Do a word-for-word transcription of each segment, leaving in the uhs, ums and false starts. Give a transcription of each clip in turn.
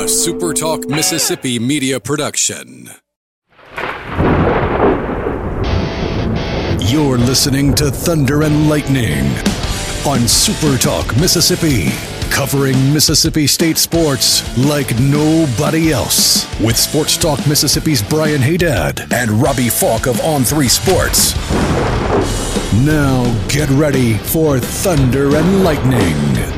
A Super Talk Mississippi media production. You're listening to Thunder and Lightning on Super Talk Mississippi, covering Mississippi State sports like nobody else. With Sports Talk Mississippi's Brian Haydad and Robbie Falk of On three Sports. Now get ready for Thunder and Lightning.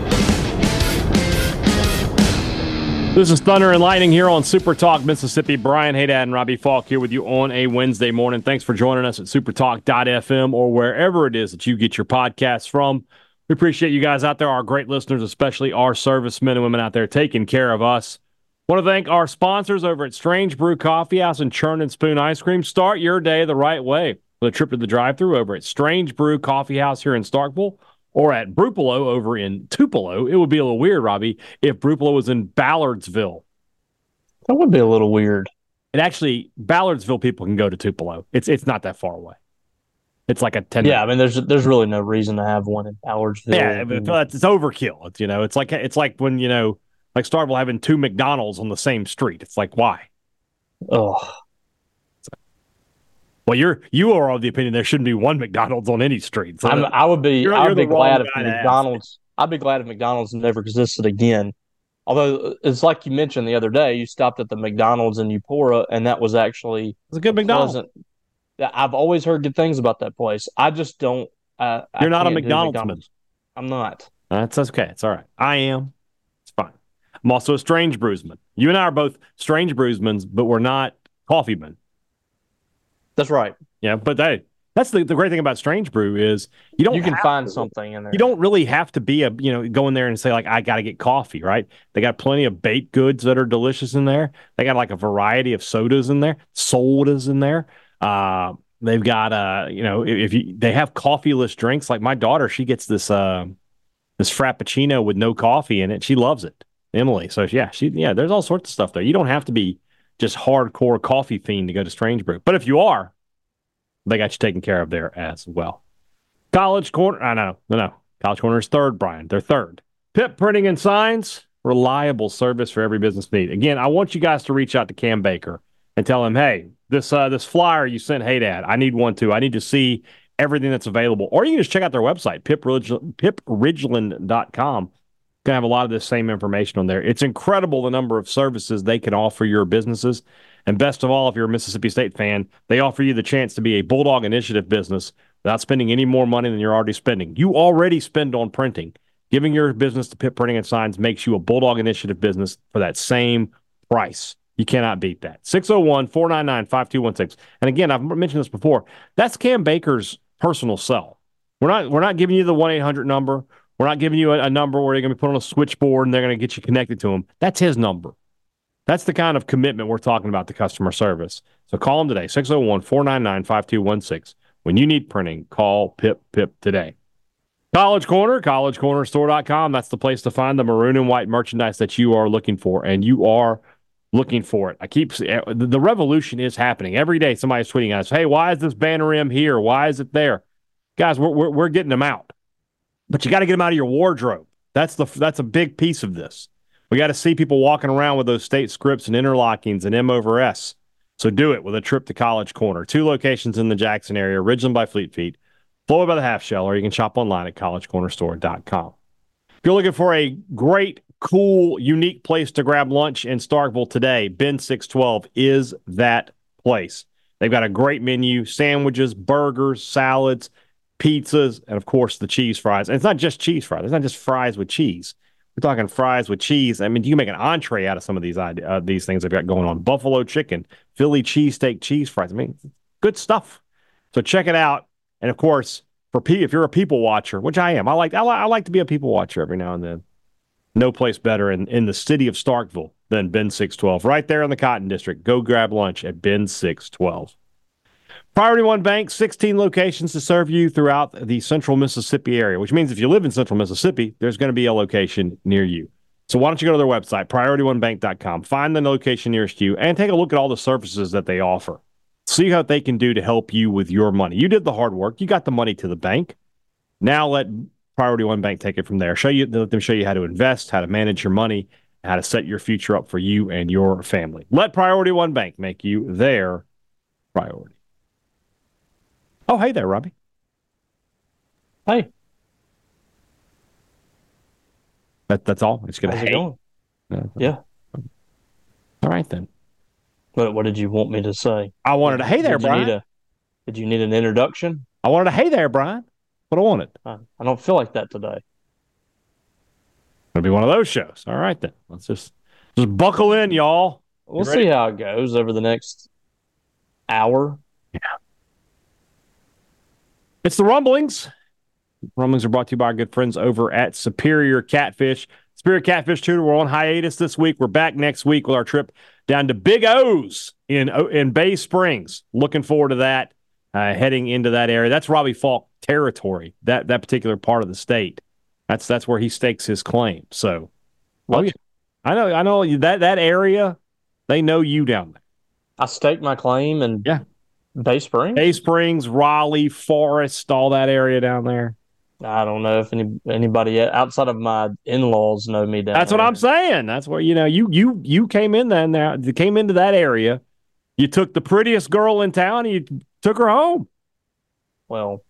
This is Thunder and Lightning here on Super Talk Mississippi. Brian Haydad and Robbie Falk here with you on a Wednesday morning. Thanks for joining us at supertalk dot f m or wherever it is that you get your podcasts from. We appreciate you guys out there, our great listeners, especially our servicemen and women out there taking care of us. Want to thank our sponsors over at Strange Brew Coffee House and Churn and Spoon Ice Cream. Start your day the right way with a trip to the drive-thru over at Strange Brew Coffee House here in Starkville, or at Brupolo over in Tupelo. It would be a little weird, Robbie, if Brupolo was in Ballardsville. That would be a little weird. And actually, Ballardsville people can go to Tupelo. It's it's not that far away. It's like a ten. Yeah, I mean, there's there's really no reason to have one in Ballardsville. Yeah, but it's overkill. It's, you know, it's like it's like when, you know, like Starkville having two McDonald's on the same street. It's like, why? Oh. Well, you're you are of the opinion there shouldn't be one McDonald's on any street. So I'm, I would be you're, I would you're be glad if guy McDonald's. I'd be glad if McDonald's never existed again. Although it's like you mentioned the other day, you stopped at the McDonald's in Eupora, and that was actually it's a good McDonald's. Pleasant. I've always heard good things about that place. I just don't. Uh, you're I not a can't do McDonald's, McDonald's. I'm not. That's okay. It's all right. I am. It's fine. I'm also a Strange Brewsman. You and I are both Strange Brewsmen, but we're not coffee men. That's right. Yeah, but hey, that's the, the great thing about Strange Brew is you don't you can have find to, something in there. You don't really have to be a you know go in there and say like I got to get coffee, right? They got plenty of baked goods that are delicious in there. They got like a variety of sodas in there, sodas in there. Uh, they've got uh you know if, if you they have coffeeless drinks. Like my daughter, she gets this uh this frappuccino with no coffee in it. She loves it, Emily. So yeah, she yeah. There's all sorts of stuff there. You don't have to be just hardcore coffee fiend to go to Strange Brew. But if you are, they got you taken care of there as well. College Corner, I know, no, no. College Corner is third, Brian. They're third. Pip Printing and Signs, reliable service for every business need. Again, I want you guys to reach out to Cam Baker and tell him, hey, this uh, this flyer you sent Haydad, I need one too. I need to see everything that's available. Or you can just check out their website, pip ridgeland dot com. Going to have a lot of this same information on there. It's incredible the number of services they can offer your businesses. And best of all, if you're a Mississippi State fan, they offer you the chance to be a Bulldog Initiative business without spending any more money than you're already spending. You already spend on printing. Giving your business to Pip Printing and Signs makes you a Bulldog Initiative business for that same price. You cannot beat that. six oh one, four nine nine, five two one six. And again, I've mentioned this before. That's Cam Baker's personal cell. We're not, we're not giving you the one eight hundred number. We're not giving you a, a number where you're going to be put on a switchboard and they're going to get you connected to him. That's his number. That's the kind of commitment we're talking about to customer service. So call him today, six oh one, four nine nine, five two one six. When you need printing, call Pip Pip today. College Corner, college corner store dot com. That's the place to find the maroon and white merchandise that you are looking for, and you are looking for it. I keep the revolution is happening. Every day somebody's tweeting at us, hey, why is this banner M here? Why is it there? Guys, we're, we're, we're getting them out. But you got to get them out of your wardrobe. That's the that's a big piece of this. We got to see people walking around with those state scripts and interlockings and M over S. So do it with a trip to College Corner. Two locations in the Jackson area, Ridgeland by Fleet Feet, Floyd by the Half Shell, or you can shop online at college corner store dot com. If you're looking for a great, cool, unique place to grab lunch in Starkville today, Ben six twelve is that place. They've got a great menu, sandwiches, burgers, salads, pizzas, and, of course, the cheese fries. And it's not just cheese fries. It's not just fries with cheese. We're talking fries with cheese. I mean, you can make an entree out of some of these uh, these things they've got going on. Buffalo chicken, Philly cheesesteak cheese fries. I mean, good stuff. So check it out. And, of course, for P, if you're a people watcher, which I am, I like I, li- I like to be a people watcher every now and then. No place better in, in the city of Starkville than Ben six twelve. Right there in the Cotton District. Go grab lunch at Ben six twelve. Priority One Bank, sixteen locations to serve you throughout the central Mississippi area, which means if you live in central Mississippi, there's going to be a location near you. So why don't you go to their website, priority one bank dot com, find the location nearest you, and take a look at all the services that they offer. See what they can do to help you with your money. You did the hard work. You got the money to the bank. Now let Priority One Bank take it from there. Show you, let them show you how to invest, how to manage your money, how to set your future up for you and your family. Let Priority One Bank make you their priority. Oh, hey there, Robbie. Hey. That, that's all? It's going to hate? No, yeah. All right, then. What, what did you want me to say? I wanted to, hey there, did Brian. You need a, did you need an introduction? I wanted to, hey there, Brian. What I wanted. I, I don't feel like that today. It'll be one of those shows. All right, then. Let's just just buckle in, y'all. We'll see how it goes over the next hour. Yeah. It's the Rumblings. Rumblings are brought to you by our good friends over at Superior Catfish. Superior Catfish Tutor, we're on hiatus this week. We're back next week with our trip down to Big O's in, in Bay Springs. Looking forward to that, uh, heading into that area. That's Robbie Falk territory, that that particular part of the state. That's that's where he stakes his claim. So, oh, yeah. I know, I know that that area, they know you down there. I staked my claim in yeah. Bay Springs? Bay Springs, Raleigh, Forest, all that area down there. I don't know if any anybody outside of my in-laws know me down That's there. what I'm saying. That's where, you know, you you you came in there now, you came into that area. You took the prettiest girl in town and you took her home. Well,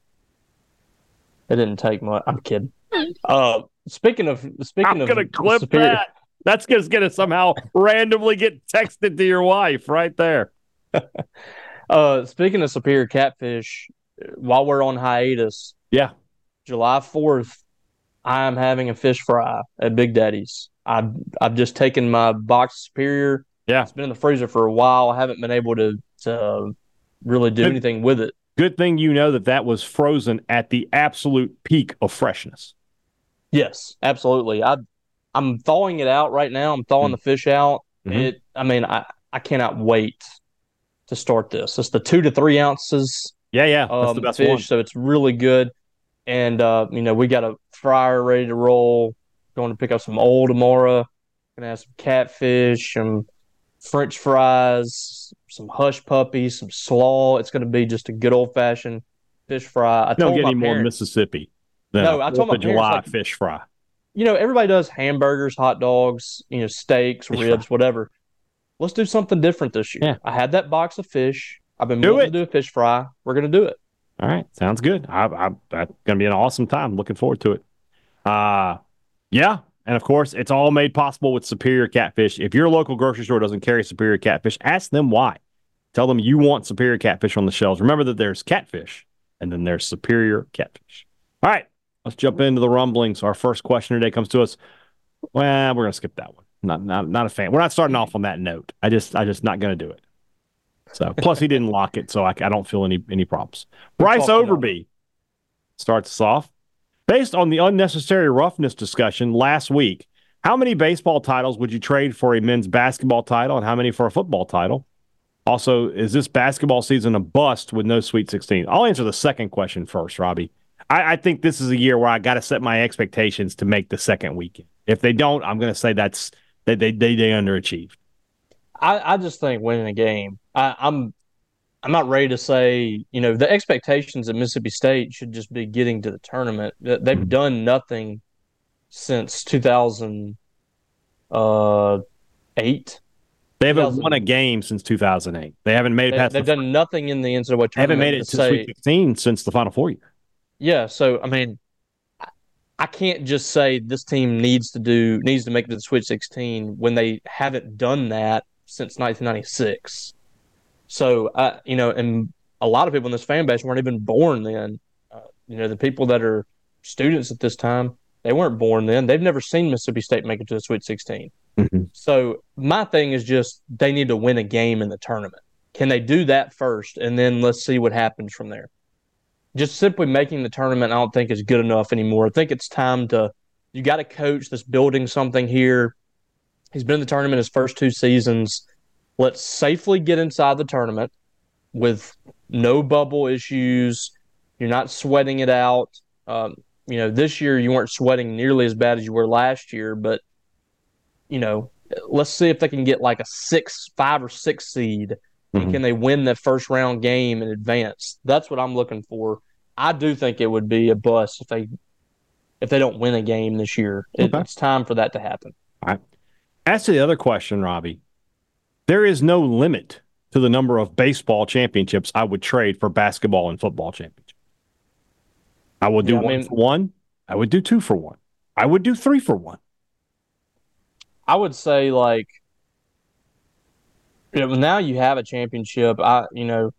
it didn't take much. I'm kidding. Uh, speaking of speaking I'm of gonna clip superior, that. That's just gonna somehow randomly get texted to your wife right there. uh, speaking of Superior Catfish, while we're on hiatus, yeah, July fourth, I am having a fish fry at Big Daddy's. I've I've just taken my box of Superior. Yeah, it's been in the freezer for a while. I haven't been able to to really do good, anything with it. Good thing you know that that was frozen at the absolute peak of freshness. Yes, absolutely. I I'm thawing it out right now. I'm thawing mm-hmm. the fish out. Mm-hmm. It. I mean, I I cannot wait to start this. It's the two to three ounces. Yeah, yeah, that's um, the best fish, one. So it's really good. And uh, you know, we got a fryer ready to roll. Going to pick up some old Amora. Gonna have some catfish, some French fries, some hush puppies, some slaw. It's gonna be just a good old fashioned fish fry. I don't told get my any parents, more Mississippi. Than no, I told my July parents, like, fish fry. You know, everybody does hamburgers, hot dogs, you know, steaks, fish ribs, fry. Whatever. Let's do something different this year. Yeah. I had that box of fish. I've been do wanting it. to do a fish fry. We're going to do it. All right. Sounds good. I, I, that's going to be an awesome time. Looking forward to it. Uh, yeah. And, of course, it's all made possible with Superior Catfish. If your local grocery store doesn't carry Superior Catfish, ask them why. Tell them you want Superior Catfish on the shelves. Remember that there's catfish, and then there's Superior Catfish. All right. Let's jump into the rumblings. Our first question today comes to us. Well, we're going to skip that one. Not, not, not a fan. We're not starting off on that note. I just, I just not going to do it. So, plus he didn't lock it, so I, I don't feel any, any problems. Bryce Overby starts us off. Based on the unnecessary roughness discussion last week, how many baseball titles would you trade for a men's basketball title, and how many for a football title? Also, is this basketball season a bust with no Sweet sixteen? I'll answer the second question first, Robbie. I, I think this is a year where I got to set my expectations to make the second weekend. If they don't, I'm going to say that's they they they, they underachieved. I, I just think winning a game. I, I'm I'm not ready to say, you know, the expectations at Mississippi State should just be getting to the tournament. They've mm-hmm. done nothing since two thousand eight. They haven't won a game since two thousand eight. They haven't made it past. They, they've the done nothing in the N C double A tournament. They haven't made it to, to say, Sweet sixteen since the Final Four year. Yeah, so I mean, I can't just say this team needs to do needs to make it to the Sweet sixteen when they haven't done that since nineteen ninety-six. So, uh, you know, and a lot of people in this fan base weren't even born then. Uh, you know, the people that are students at this time, they weren't born then. They've never seen Mississippi State make it to the Sweet sixteen. Mm-hmm. So my thing is just they need to win a game in the tournament. Can they do that first, and then let's see what happens from there? Just simply making the tournament, I don't think is good enough anymore. I think it's time to – you got a coach that's building something here. He's been in the tournament his first two seasons. Let's safely get inside the tournament with no bubble issues. You're not sweating it out. Um, you know, this year you weren't sweating nearly as bad as you were last year, but, you know, let's see if they can get like a six, five or six seed. Mm-hmm. And can they win the first round game in advance? That's what I'm looking for. I do think it would be a bust if they if they don't win a game this year. It, okay. It's time for that to happen. All right. As to the other question, Robbie, there is no limit to the number of baseball championships I would trade for basketball and football championships. I would do Yeah, I one mean- for one. I would do two for one. I would do three for one. I would say like, you know, now you have a championship. I you know,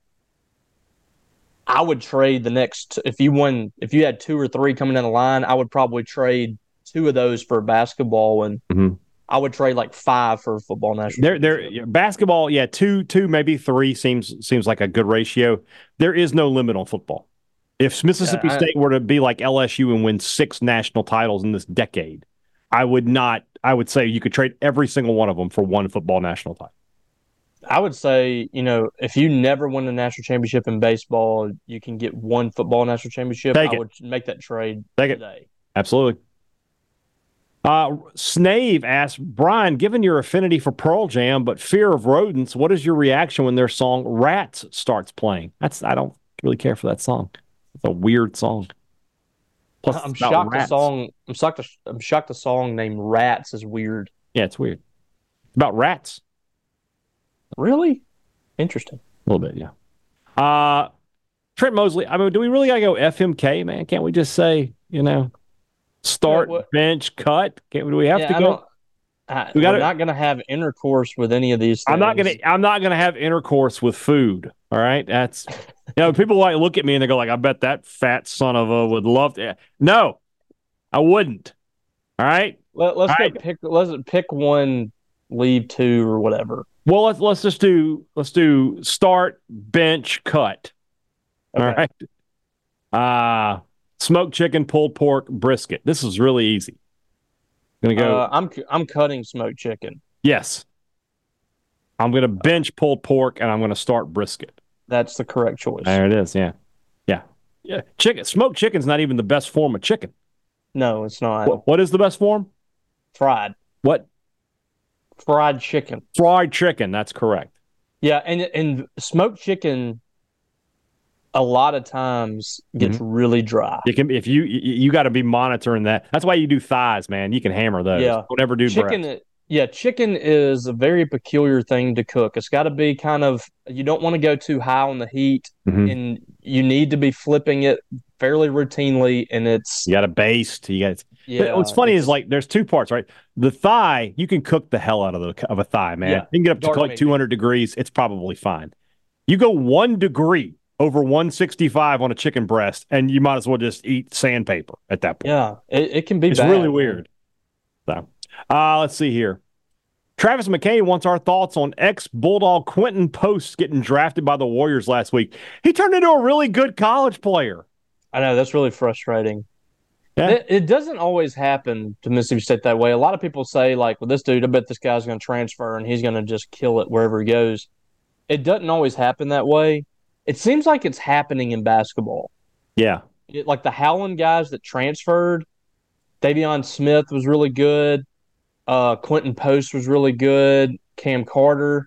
I would trade the next if you won if you had two or three coming down the line. I would probably trade two of those for basketball, and Mhm. I would trade like five for football national. There, championship. there, basketball, yeah, two, two, maybe three seems seems like a good ratio. There is no limit on football. If Mississippi Yeah, I- State were to be like L S U and win six national titles in this decade, I would not. I would say you could trade every single one of them for one football national title. I would say, you know, if you never win a national championship in baseball, you can get one football national championship. Take I it. would make that trade Take it. today. Absolutely. Uh, Snave asks, Brian, given your affinity for Pearl Jam but fear of rodents, what is your reaction when their song Rats starts playing? That's I don't really care for that song. It's a weird song. Plus, I'm it's about shocked the rats. song. I'm shocked. The, I'm shocked the song named Rats is weird. Yeah, it's weird. It's about rats. Really interesting. A little bit, yeah. Uh, Trent Mosley, I mean, do we really got to go F M K, man? Can't we just say, you know, start, Yeah, what- bench, cut? Can't, do we have Yeah, to I go? don't. I, We gotta- we're not going to have intercourse with any of these things. I'm not gonna. I'm not gonna have intercourse with food. All right, that's you know people like look at me and they go like, I bet that fat son of a would love to. No, I wouldn't. All right. Let, let's All go right. pick. Let's pick one, leave two, or whatever. Well, let's let's just do let's do start, bench, cut. All Okay. right. Uh smoked chicken, pulled pork, brisket. This is really easy. Gonna go. Uh, I'm cu- I'm cutting smoked chicken. Yes. I'm gonna bench pulled pork and I'm gonna start brisket. That's the correct choice. There it is. Yeah. Yeah. Yeah. Chicken. Smoked chicken's not even the best form of chicken. No, it's not What, what is the best form? fried. What? Fried chicken. Fried chicken. That's correct. Yeah, and and smoked chicken a lot of times gets Mm-hmm. really dry. You can if you you, you got to be monitoring that. That's why you do thighs, man. You can hammer those. Yeah. Don't ever do Chicken, breast. yeah, chicken is a very peculiar thing to cook. It's got to be kind of you don't want to go too high on the heat, Mhm. and you need to be flipping it fairly routinely. And it's You got to baste. You got. yeah. What's funny it's- is like there's two parts, right? The thigh, you can cook the hell out of the of a thigh, man. Yeah. You can get up to Dark like meat. two hundred degrees. It's probably fine. You go one degree over one sixty-five on a chicken breast, and you might as well just eat sandpaper at that point. yeah, it, it can be. It's bad, really man. weird. So, uh, let's see here. Travis McKay wants our thoughts on ex-Bulldog Quentin Post getting drafted by the Warriors last week. He turned into a really good college player. I know that's really frustrating. Yeah. It, it doesn't always happen to Mississippi State that way. A lot of people say, like, well, this dude, I bet this guy's going to transfer and he's going to just kill it wherever he goes. It doesn't always happen that way. It seems like it's happening in basketball. Yeah. It, like the Howland guys that transferred, Davion Smith was really good. Uh, Quentin Post was really good. Cam Carter,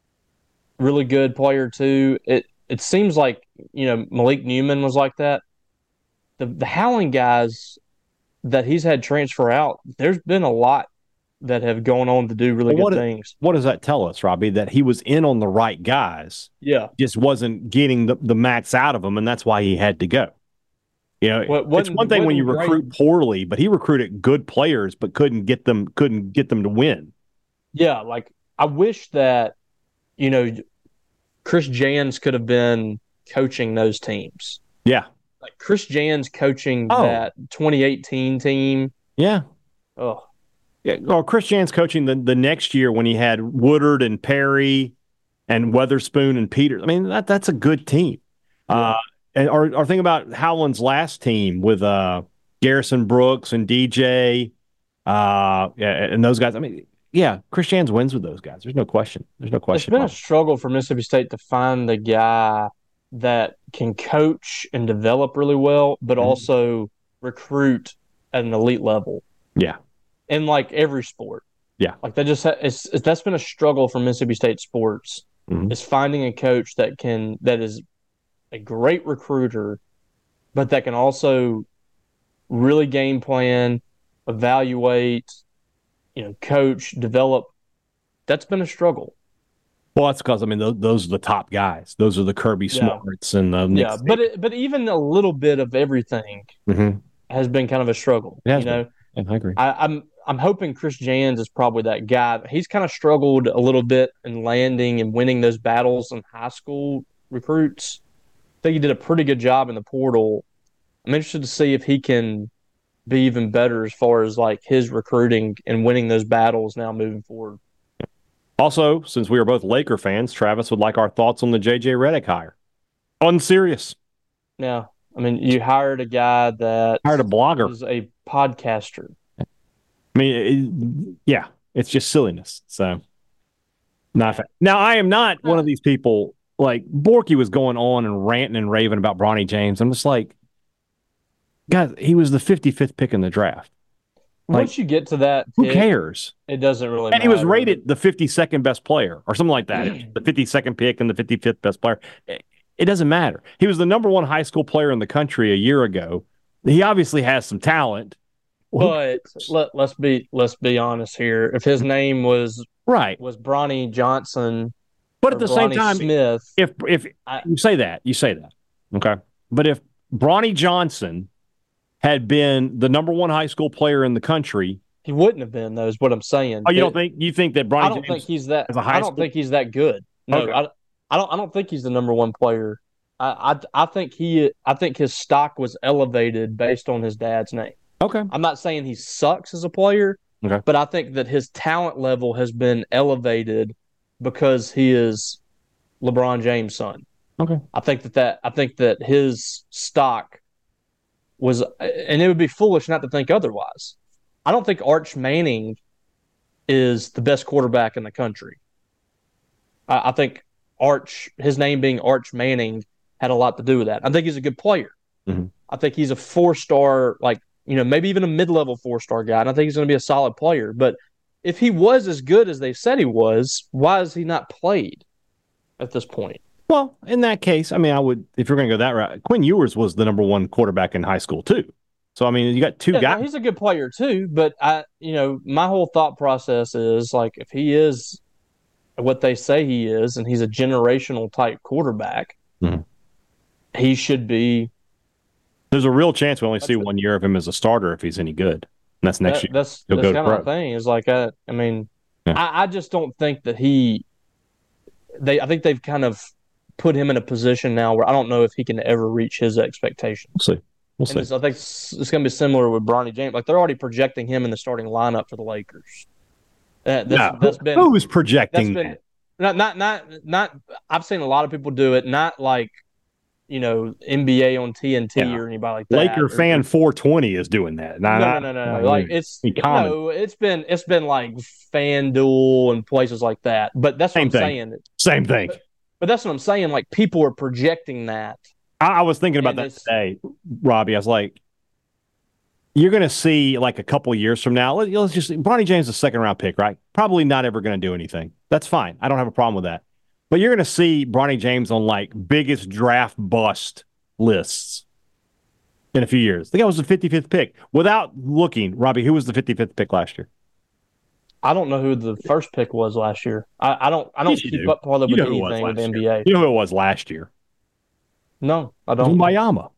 really good player too. It it seems like, you know, Malik Newman was like that. The the Howland guys that he's had transfer out, there's been a lot that have gone on to do really Well, what good it- things. What does that tell us, Robbie? That he was in on the right guys, Yeah. just wasn't getting the, the max out of them, and that's why he had to go. You know, What- it's wasn't- one thing when you wasn't recruit poorly, but he recruited good players, but couldn't get them couldn't get them to win. Yeah, like I wish that, you know, Chris Jans could have been coaching those teams. Yeah, Like Chris Jans coaching Oh. that twenty eighteen team. yeah. Oh, Yeah, well, Chris Jan's coaching the, the next year when he had Woodard and Perry and Weatherspoon and Peters. I mean, that that's a good team. Uh, and or, or think about Howland's last team with uh, Garrison Brooks and D J uh, yeah, and those guys. I mean, yeah, Chris Jans wins with those guys. There's no question. There's no it's question. been a about it. struggle for Mississippi State to find the guy that can coach and develop really well, but Mhm. also recruit at an elite level Yeah, in like every sport. Yeah. like that just ha- it's, it's that's been a struggle for Mississippi State sports Mhm. is finding a coach that can that is a great recruiter, but that can also really game plan, evaluate, you know, coach, develop. That's been a struggle. Well, that's because I mean those, those are the top guys. Those are the Kirby Yeah. Smarts and the Nick Yeah, but it, but even a little bit of everything mm-hmm. has been kind of a struggle. It has you know, been. Yeah, I agree. I, I'm I'm hoping Chris Jans is probably that guy. He's kind of struggled a little bit in landing and winning those battles in high school recruits. I think he did a pretty good job in the portal. I'm interested to see if he can be even better as far as like his recruiting and winning those battles now moving forward. Also, since we are both Laker fans, Travis would like our thoughts on the J J Redick hire. Unserious. Yeah. I mean, you hired a guy that hired a blogger. is a podcaster. I mean, it, yeah, it's just silliness. So, not fa- now. I am not one of these people like Borky was going on and ranting and raving about Bronny James. I'm just like, guys, he was the fifty-fifth pick in the draft. Like, once you get to that, who pick, cares? It doesn't really. And matter. he was rated the fifty-second best player or something like that. The fifty-second pick and the fifty-fifth best player. It, it doesn't matter. He was the number one high school player in the country a year ago. He obviously has some talent. But let, let's be let's be honest here. If his name was right was Bronny Johnson, but at the Bronny same time, Smith, if if I, you say that, you say that, okay. But if Bronny Johnson had been the number one high school player in the country, he wouldn't have been. Though, is what I'm saying. Oh, you it, don't think you think that Bronny? I don't James think he's that. a high I don't school? think he's that good. No, Okay. I, I don't. I don't think he's the number one player. I, I I think he. I think his stock was elevated based on his dad's name. Okay. I'm not saying he sucks as a player, okay. but I think that his talent level has been elevated because he is LeBron James' son. Okay. I think that, that I think that his stock was, and it would be foolish not to think otherwise. I don't think Arch Manning is the best quarterback in the country. I, I think Arch, his name being Arch Manning, had a lot to do with that. I think he's a good player. Mm-hmm. I think he's a four-star, like, you know, maybe even a mid-level four-star guy. And I think he's going to be a solid player. But if he was as good as they said he was, why has he not played at this point? Well, in that case, I mean, I would, if you're going to go that route, Quinn Ewers was the number one quarterback in high school too. So, I mean, you got two yeah, guys. No, he's a good player too. But I, you know, my whole thought process is like, if he is what they say he is, and he's a generational type quarterback, mm-hmm. he should be. There's a real chance we only That's see it. one year of him as a starter if he's any good. And that's next that, year. That's He'll that's go kind to of pro. my thing. Is like, I, I mean, Yeah. I, I just don't think that he. They, I think they've kind of put him in a position now where I don't know if he can ever reach his expectations. We'll see. We'll And see. it's, I think it's, it's going to be similar with Bronny James. Like, they're already projecting him in the starting lineup for the Lakers. Uh, that's, No, that's been who's that's projecting been that? not not not not. I've seen a lot of people do it. Not like, you know, N B A on T N T Yeah. or anybody like that. Laker or, fan four twenty is doing that. No, Nah, no, no, no, nah, no. Like it's be common. no, it's been it's been like FanDuel and places like that. But that's what Same I'm thing. saying. Same thing. But, but that's what I'm saying. Like, people are projecting that. I, I was thinking about And that it's- today, Robbie. I was like, you're going to see like a couple of years from now. Let, let's just Bronny James is a second round pick, right? Probably not ever going to do anything. That's fine. I don't have a problem with that. But you're going to see Bronny James on like biggest draft bust lists in a few years. The guy was the fifty-fifth pick. Without looking, Robbie, who was the fifty-fifth pick last year? I don't know who the first pick was last year. I, I don't I don't Yes, you keep do. up probably You with know who it was anything with the last N B year. A. You know who it was last year? No, I It was don't. Miami.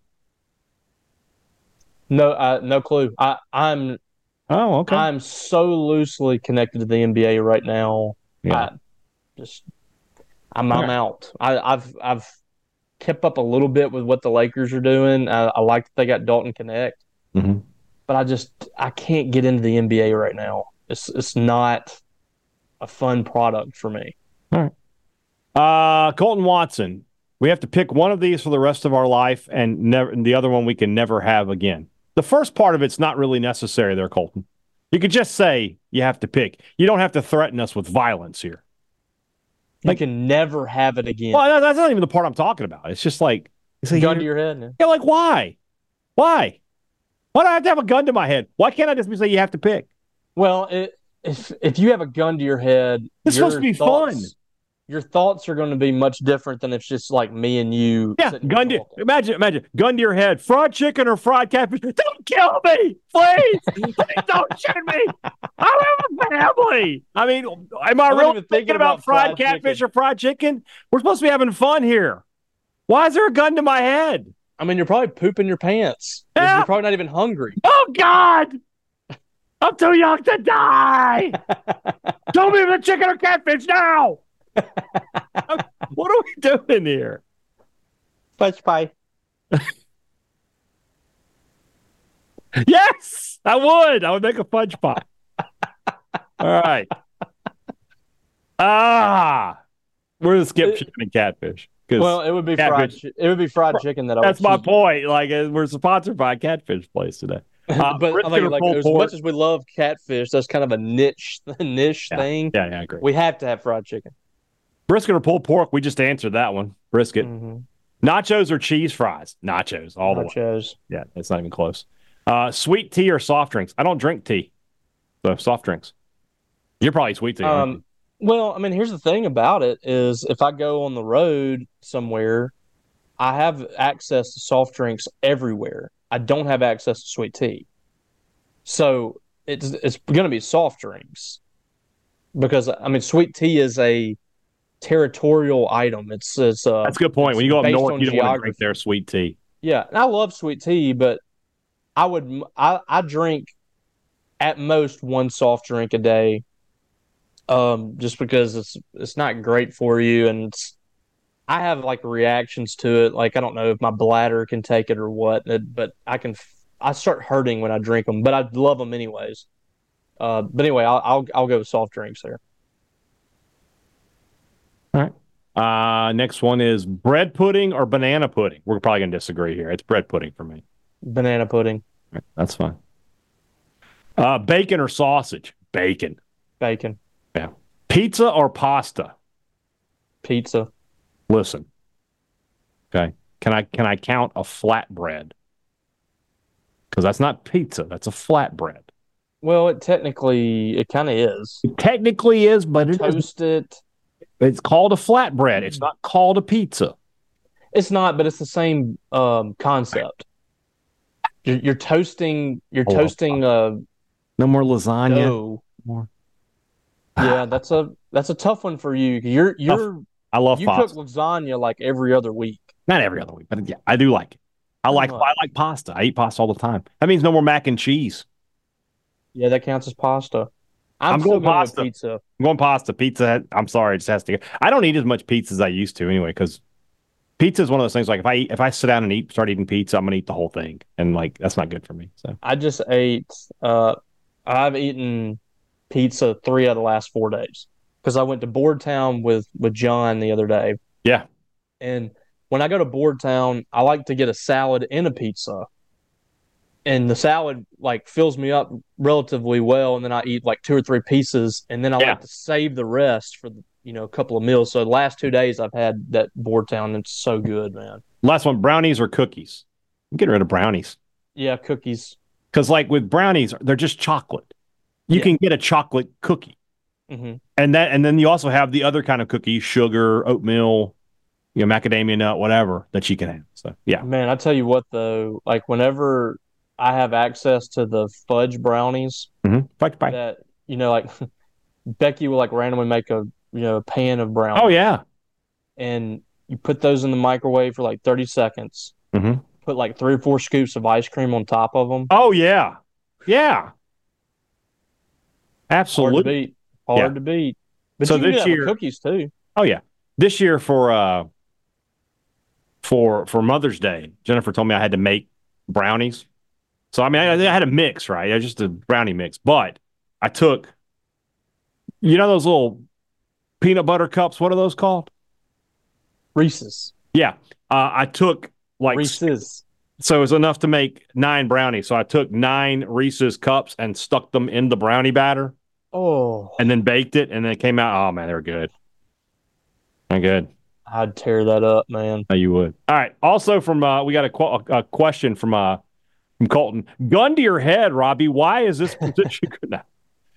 No, uh, no clue. I, I'm Oh, okay. I'm so loosely connected to the N B A right now. Yeah. I just I'm All I'm right. out. I, I've I've kept up a little bit with what the Lakers are doing. I, I like that they got Dalton Connect, Mm-hmm. but I just I can't get into the N B A right now. It's it's not a fun product for me. Uh, Colton Watson. We have to pick one of these for the rest of our life, and never and the other one we can never have again. The first part of it's not really necessary there, Colton. You could just say you have to pick. You don't have to threaten us with violence here. You can never have it again. Well, that's not even the part I'm talking about. It's just like you say, Gun to your head. Man. yeah, like why? Why? Why do I have to have a gun to my head? Why can't I just be say you have to pick? Well, it, if if you have a gun to your head, It's your supposed to be thoughts, fun. your thoughts are going to be much different than if it's just like me and you. Yeah, gun to, imagine, imagine, gun to your head, fried chicken or fried catfish. Don't kill me, please. Please don't shoot me. I have a family. I mean, am I really thinking, thinking about, about fried, fried catfish chicken. or fried chicken? We're supposed to be having fun here. Why is there a gun to my head? I mean, you're probably pooping your pants. Yeah. You're probably not even hungry. Oh, God. I'm too young to die. Show me the chicken or catfish now. What are we doing here? Fudge pie. Yes, I would. I would make a fudge pie. All right. Ah, we're gonna skip chicken and catfish. Well, it would be catfish. fried. It would be fried chicken that I. That's would my choose. point. Like we're sponsored by a catfish place today. Uh, but I mean, like, as pork. much as we love catfish, that's kind of a niche, niche yeah. thing. Yeah, yeah, I agree. We have to have fried chicken. Brisket or pulled pork? We just answered that one. Brisket. Mm-hmm. Nachos or cheese fries? Nachos, all Nachos. the way. Nachos. Yeah, it's not even close. Uh, sweet tea or soft drinks? I don't drink tea, so soft drinks. You're probably sweet tea. Um, well, I mean, here's the thing about it is if I go on the road somewhere, I have access to soft drinks everywhere. I don't have access to sweet tea. So it's it's going to be soft drinks because, I mean, sweet tea is a territorial item. It's, it's uh, That's a good point. When you go up north, you don't want to drink their sweet tea. Yeah, and I love sweet tea, but I would I, I drink at most one soft drink a day, um, just because it's it's not great for you, and it's, I have like reactions to it. Like I don't know if my bladder can take it or what, but I can. I start hurting when I drink them, but I love them anyways. Uh, but anyway, I'll, I'll I'll go with soft drinks there. All right. Uh, next one is bread pudding or banana pudding. We're probably going to disagree here. It's bread pudding for me. Banana pudding. Right, that's fine. Uh, bacon or sausage? Bacon. Bacon. Yeah. Pizza or pasta? Pizza. Listen. Okay. Can I can I count a flatbread? Because that's not pizza. That's a flatbread. Well, it technically it kind of is. It technically is, but it toast it. It's called a flatbread. It's not called a pizza. It's not, but it's the same um, concept. You're, you're toasting. You're oh, toasting. Uh, no more lasagna. Dough. More. Yeah, that's a that's a tough one for you. You're you're. I love. You pasta. cook lasagna like every other week. Not every other week, but yeah, I do like it. I like. I like pasta. I eat pasta all the time. That means no more mac and cheese. Yeah, that counts as pasta. I'm, I'm still going pasta. Going pizza. I'm going pasta. Pizza. I'm sorry, it just has to go. I don't eat as much pizza as I used to anyway, because pizza is one of those things. Like if I eat, if I sit down and eat, start eating pizza, I'm gonna eat the whole thing, and like that's not good for me. So I just ate. Uh, I've eaten pizza three out of the last four days because I went to Boardtown with with John the other day. Yeah, and when I go to Boardtown, I like to get a salad and a pizza. And the salad like fills me up relatively well, and then I eat like two or three pieces, and then I yeah. like to save the rest for the, you know, a couple of meals. So the last two days I've had that Boardtown. It's so good, man. Last one, brownies or cookies? I'm getting rid of brownies. Yeah, cookies. Because like with brownies, they're just chocolate. You yeah. can get a chocolate cookie, mm-hmm. and that, and then you also have the other kind of cookies, sugar, oatmeal, you know, macadamia nut, whatever that you can have. So yeah, man, I tell you what though, like whenever I have access to the fudge brownies. Mm-hmm. Fudge pie. That, you know, like Becky will like randomly make a, you know, a pan of brownies. Oh yeah. And you put those in the microwave for like thirty seconds. Mm-hmm. Put like three or four scoops of ice cream on top of them. Oh yeah. Yeah. Absolutely. Hard to beat. Hard yeah. to beat. But so you can this do that year, with cookies too. Oh yeah. This year for uh for for Mother's Day, Jennifer told me I had to make brownies. So, I mean, I, I had a mix, right? I just a brownie mix. But I took, you know those little peanut butter cups? What are those called? Reese's. Yeah. Uh, I took like... Reese's. So it was enough to make nine brownies. So I took nine Reese's cups and stuck them in the brownie batter. Oh. And then baked it, and then it came out. Oh, man, they were good. They're good. I'd tear that up, man. Oh, you would. All right. Also from, uh, we got a, qu- a question from... Uh, From Colton. Gun to your head, Robbie. Why is this position good now?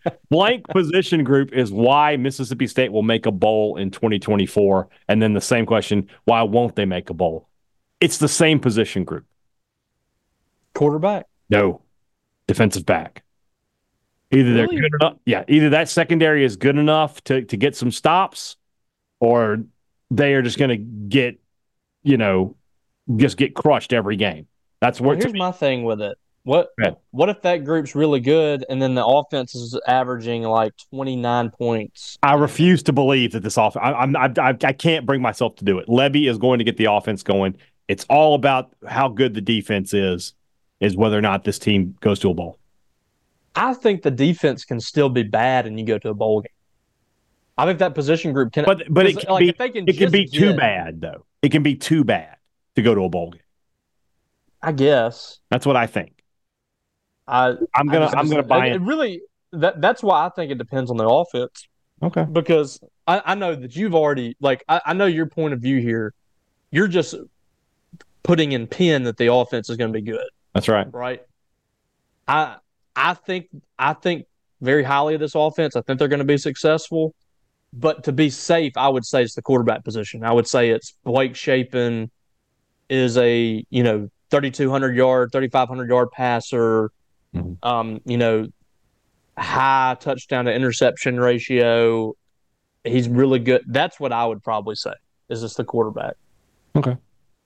Blank position group is why Mississippi State will make a bowl in twenty twenty-four. And then the same question, why won't they make a bowl? It's the same position group. Quarterback? No. Defensive back. Either they're Really? good enough. Yeah, either that secondary is good enough to, to get some stops, or they are just going to get, you know, just get crushed every game. That's where Well, here's my thing with it. What what if that group's really good and then the offense is averaging like twenty-nine points? I refuse to believe that this offense. I, I'm I, I I can't bring myself to do it. Levy is going to get the offense going. It's all about how good the defense is, is whether or not this team goes to a bowl. I think the defense can still be bad and you go to a bowl game. I think that position group can, but but it can like, be if they can it can be just too get- bad though. It can be too bad to go to a bowl game. I guess. That's what I think. I I'm gonna I just- I'm gonna buy it, it. it really that that's why I think it depends on the offense. Okay. Because I, I know that you've already like I, I know your point of view here. You're just putting in pen that the offense is going to be good, That's right. right? I I think I think very highly of this offense. I think they're going to be successful. But to be safe, I would say it's the quarterback position. I would say it's Blake Shapen is a, you know, thirty-two hundred yard, thirty-five hundred yard passer, Mhm. um, you know, high touchdown to interception ratio. He's really good. That's what I would probably say. Is this the quarterback? Okay.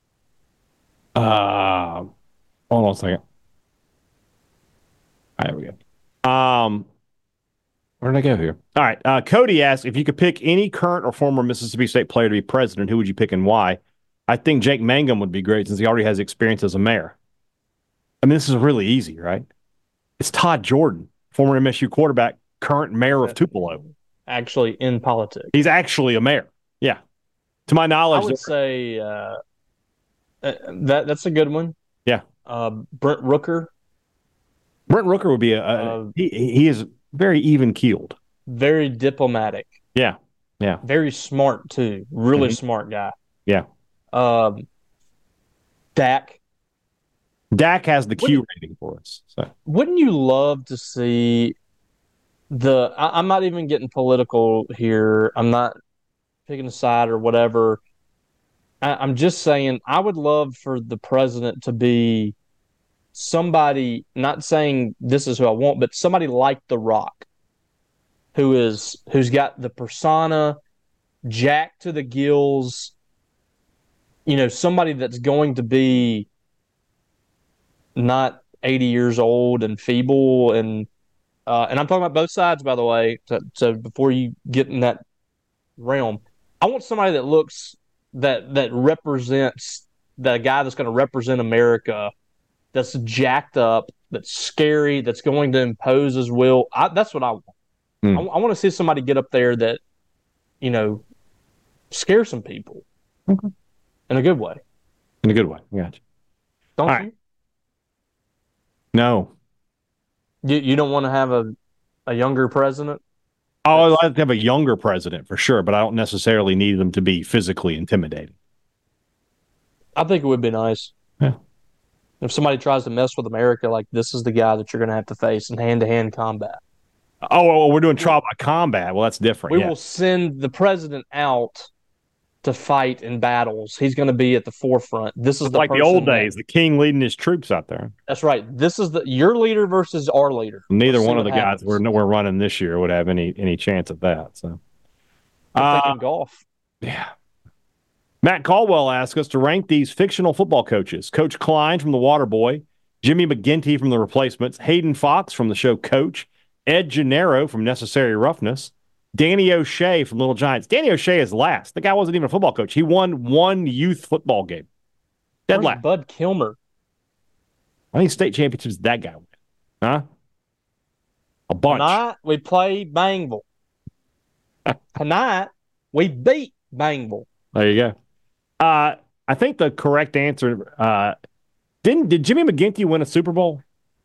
Uh, hold on a second. All right, there we go. Um, where did I go here? All right. Uh, Cody asks, if you could pick any current or former Mississippi State player to be president, who would you pick and why? I think Jake Mangum would be great since he already has experience as a mayor. I mean, this is really easy, right? It's Todd Jordan, former M S U quarterback, current mayor of Tupelo. Actually, in politics, He's actually a mayor. Yeah. To my I knowledge, would say uh, uh, that that's a good one. Yeah. Uh, Brent Rooker, Brent Rooker would be a, a Uh, he, he is very even keeled. very diplomatic, Yeah. Yeah. very smart too. Really Mhm. smart guy. Yeah. Um, Dak. Dak has the Q Wouldn't- rating for us. So Wouldn't you love to see the? I, I'm not even getting political here. I'm not picking a side or whatever. I, I'm just saying I would love for the president to be somebody. Not saying this is who I want, but somebody like The Rock, who is who's got the persona, jacked to the gills. You know, somebody that's going to be not eighty years old and feeble and uh, and I'm talking about both sides, by the way. So, so before you get in that realm, I want somebody that looks that that represents the guy that's going to represent America. That's jacked up. That's scary. That's going to impose his will. I, that's what I want. Hmm. I, I want to see somebody get up there that, you know, scare some people Okay. in a good way. in a good way. Gotcha. Don't All you? right. No. You you don't want to have a a younger president? Oh, I'd like to have a younger president for sure, but I don't necessarily need them to be physically intimidating. I think it would be nice. Yeah. If somebody tries to mess with America, like this is the guy that you're going to have to face in hand to hand combat. Oh, oh, we're doing trial by combat. Well, that's different. We yeah. will send the president out to fight in battles. He's going to be at the forefront. This is It's the like the person old that- days, the king leading his troops out there. That's right. This is the your leader versus our leader. Neither Let's see one of what the guys happens. we're we're running this year would have any any chance at that. So, I'm uh, thinking golf. yeah. Matt Caldwell asked us to rank these fictional football coaches: Coach Klein from The Waterboy, Jimmy McGinty from The Replacements, Hayden Fox from the show Coach, Ed Gennaro from Necessary Roughness, Danny O'Shea from Little Giants. Danny O'Shea is last. The guy wasn't even a football coach. He won one youth football game. Dead Where's last. Bud Kilmer? I think state championships that guy won. Huh? A bunch. Tonight we play Bangville. Tonight we beat Bangville. There you go. Uh, I think the correct answer uh, didn't did Jimmy McGinty win a Super Bowl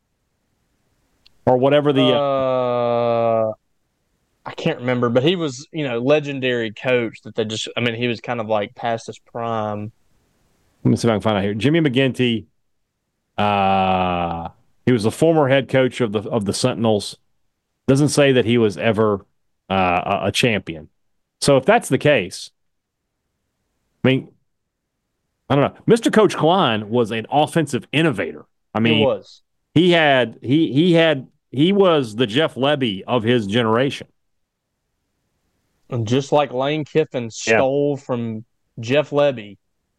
or whatever the uh, Uh, I can't remember, but he was, you know, legendary coach that they just. I mean, he was kind of like past his prime. let me see if I can find out here. Jimmy McGinty. Uh, he was the former head coach of the of the Sentinels. Doesn't say that he was ever uh, a, a champion. So if that's the case, I mean, I don't know. Mister Coach Klein was an offensive innovator. I mean, he was. He had he he had he was the Jeff Lebby of his generation. And just like Lane Kiffin stole yeah. from Jeff Lebby.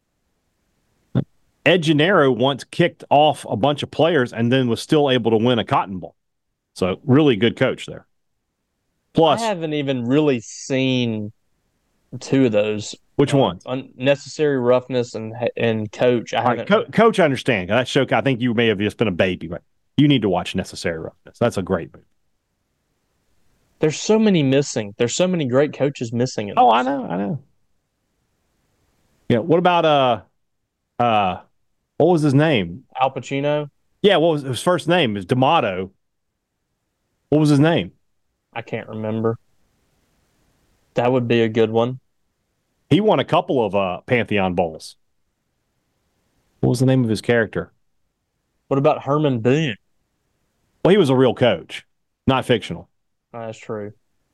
Ed Gennaro once kicked off a bunch of players and then was still able to win a Cotton Bowl. So really good coach there. Plus, I haven't even really seen two of those. Which uh, one? Unnecessary Roughness and and Coach. I haven't. Right, Co- coach, I understand. That show, I think you may have just been a baby, but you need to watch Necessary Roughness. That's a great movie. There's so many missing. There's so many great coaches missing. In oh, this. I know, I know. Yeah. What about uh, uh, what was his name? Al Pacino. Yeah. What was his first name? It was D'Amato. What was his name? I can't remember. That would be a good one. He won a couple of uh, Pantheon Bowls. What was the name of his character? What about Herman Boone? Well, he was a real coach, not fictional. Oh, that's true.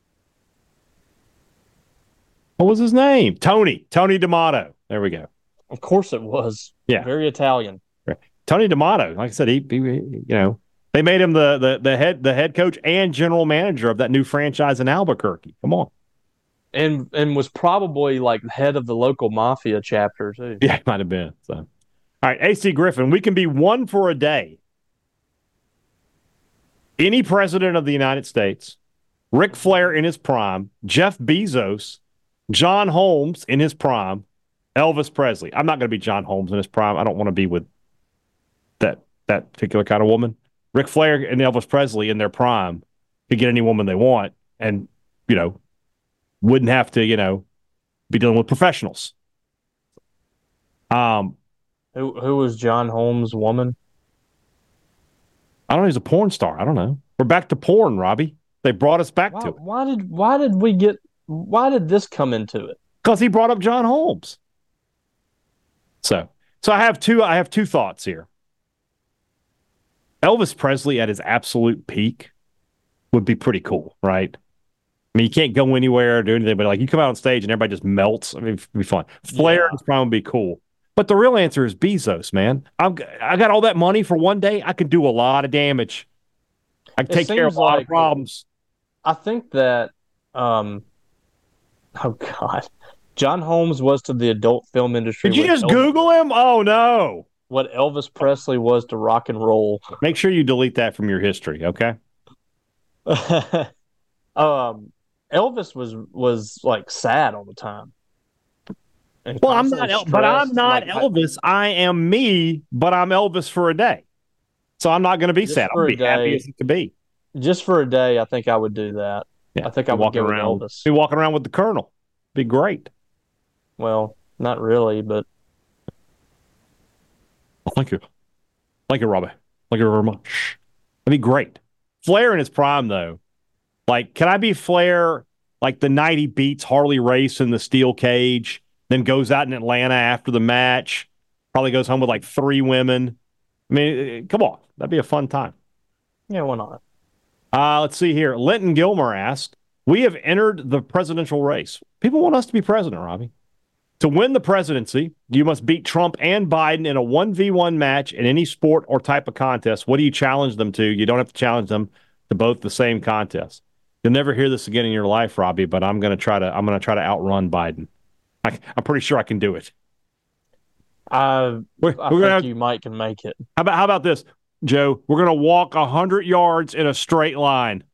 What was his name? Tony. Tony D'Amato. There we go. Of course it was. Yeah. Very Italian. Right. Tony D'Amato. Like I said, he, he you know, they made him the, the the head the head coach and general manager of that new franchise in Albuquerque. Come on. And and was probably like head of the local mafia chapter too. Yeah, it might have been. So, all right, A C Griffin, we can be one for a day. Any president of the United States, Ric Flair in his prime, Jeff Bezos, John Holmes in his prime, Elvis Presley. I'm not going to be John Holmes in his prime. I don't want to be with that that particular kind of woman. Ric Flair and Elvis Presley in their prime could get any woman they want, and you know. Wouldn't have to, you know, be dealing with professionals. Um, who who was John Holmes' woman? I don't know. He's a porn star. I don't know. We're back to porn, Robbie. They brought us back why, to it. Why did why did we get? Why did this come into it? Because he brought up John Holmes. So, so I have two. I have two thoughts here. Elvis Presley at his absolute peak would be pretty cool, right? I mean, you can't go anywhere or do anything, but like you come out on stage and everybody just melts. I mean, it'd be fun. Flair yeah. is probably be cool. But the real answer is Bezos, man. I'm, I got all that money for one day. I can do a lot of damage. I can it take care of a lot like, of problems. I think that, um, oh, God. John Holmes was to the adult film industry. Did you just Elvis, Google him? Oh, no. What Elvis Presley was to rock and roll. Make sure you delete that from your history, okay? um. Elvis was was like sad all the time. And well, I'm not, stressed. but I'm not like, Elvis. I, I am me, but I'm Elvis for a day. So I'm not going to be sad. I'll be day, happy as it could be. Just for a day, I think I would do that. Yeah, I think I would go around, with Elvis. Be walking around with the Colonel. Be great. Well, not really, but oh, thank you, thank you, Robbie. Thank you very much. That'd be great. Flair in his prime, though. Like, can I be Flair like the night he beats Harley Race in the steel cage, then goes out in Atlanta after the match, probably goes home with like three women? I mean, come on. That'd be a fun time. Yeah, why not? Uh, let's see here. Linton Gilmer asked, we have entered the presidential race. People want us to be president, Robbie. To win the presidency, you must beat Trump and Biden in a one v one match in any sport or type of contest. What do you challenge them to? You don't have to challenge them to both the same contest. You'll never hear this again in your life, Robbie, but I'm going to try to I'm going to try to outrun Biden. I, I'm pretty sure I can do it. Uh, we're, I we're think gonna have, you might can make it. How about how about this, Joe? We're going to walk one hundred yards in a straight line.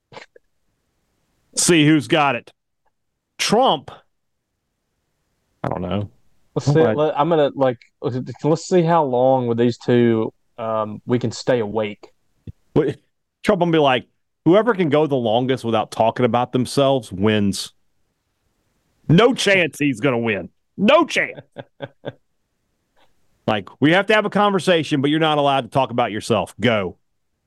See who's got it. Trump. I don't know. Let's see. Let, I'm going to like let's see how long with these two um, we can stay awake. What, Trump will be like, whoever can go the longest without talking about themselves wins. No chance he's going to win. No chance. Like, we have to have a conversation, but you're not allowed to talk about yourself. Go.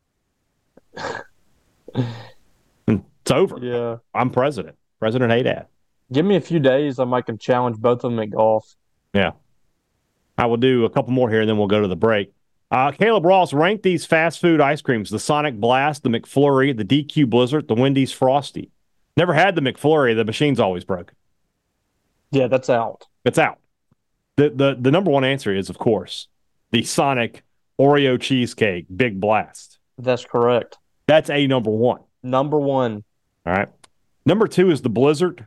It's over. Yeah. I'm president. President Haydad. Give me a few days. I might can challenge both of them at golf. Yeah. I will do a couple more here, and then we'll go to the break. Uh, Caleb Ross ranked these fast food ice creams: the Sonic Blast, the McFlurry, the D Q Blizzard, the Wendy's Frosty. Never had the McFlurry. The machine's always broken. Yeah, that's out. It's out. The, the, the number one answer is, of course, the Sonic Oreo Cheesecake Big Blast. That's correct. That's a number one. Number one. All right. Number two is the Blizzard.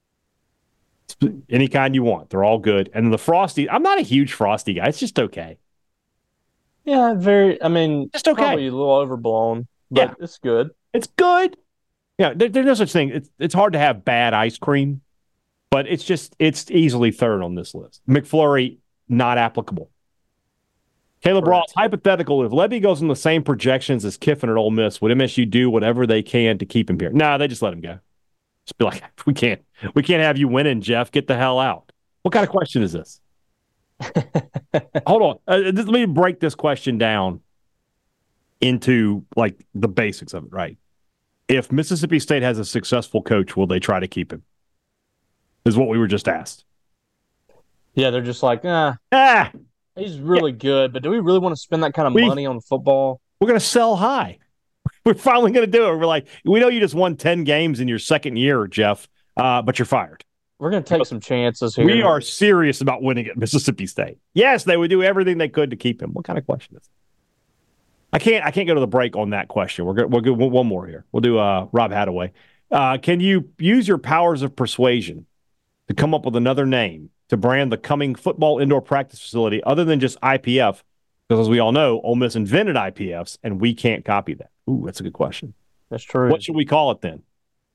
Any kind you want. They're all good. And the Frosty, I'm not a huge Frosty guy. It's just okay. Yeah, very, I mean, just okay. Probably a little overblown, but yeah. It's good. It's good. Yeah, there, there's no such thing. It's, it's hard to have bad ice cream, but it's just, it's easily third on this list. McFlurry, not applicable. Caleb right. Ross, hypothetical, if Lebby goes in the same projections as Kiffin at Ole Miss, would M S U do whatever they can to keep him here? No, nah, they just let him go. Just be like, we can't, we can't have you winning, Jeff. Get the hell out. What kind of question is this? Hold on. Uh, let me break this question down into like the basics of it, right? If Mississippi State has a successful coach, will they try to keep him? Is what we were just asked. Yeah, they're just like, ah, ah he's really yeah. good, but do we really want to spend that kind of we, money on football? We're going to sell high. We're finally going to do it. We're like, we know you just won ten games in your second year, Jeff, uh, but you're fired. We're going to take some chances here. We are serious about winning at Mississippi State. Yes, they would do everything they could to keep him. What kind of question is it? I can't. I can't go to the break on that question. We're good. We'll do one more here. We'll do uh, Rob Hadaway. Uh, can you use your powers of persuasion to come up with another name to brand the coming football indoor practice facility other than just I P F? Because as we all know, Ole Miss invented I P Fs, and we can't copy that. Ooh, that's a good question. That's true. What should we call it then?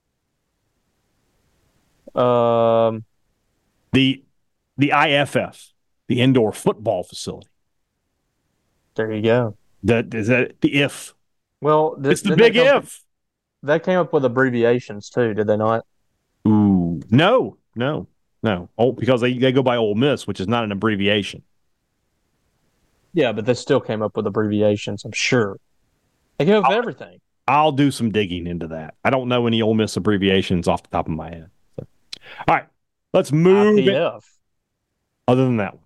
Um, the the I F F, the indoor football facility. There you go. That is that the if. Well, th- it's the big come, if. They came up with abbreviations too, did they not? Ooh, no, no, no. Oh, because they, they go by Ole Miss, which is not an abbreviation. Yeah, but they still came up with abbreviations, I'm sure. They came up with everything. I'll do some digging into that. I don't know any Ole Miss abbreviations off the top of my head. So. All right, let's move. I P F. Other than that one.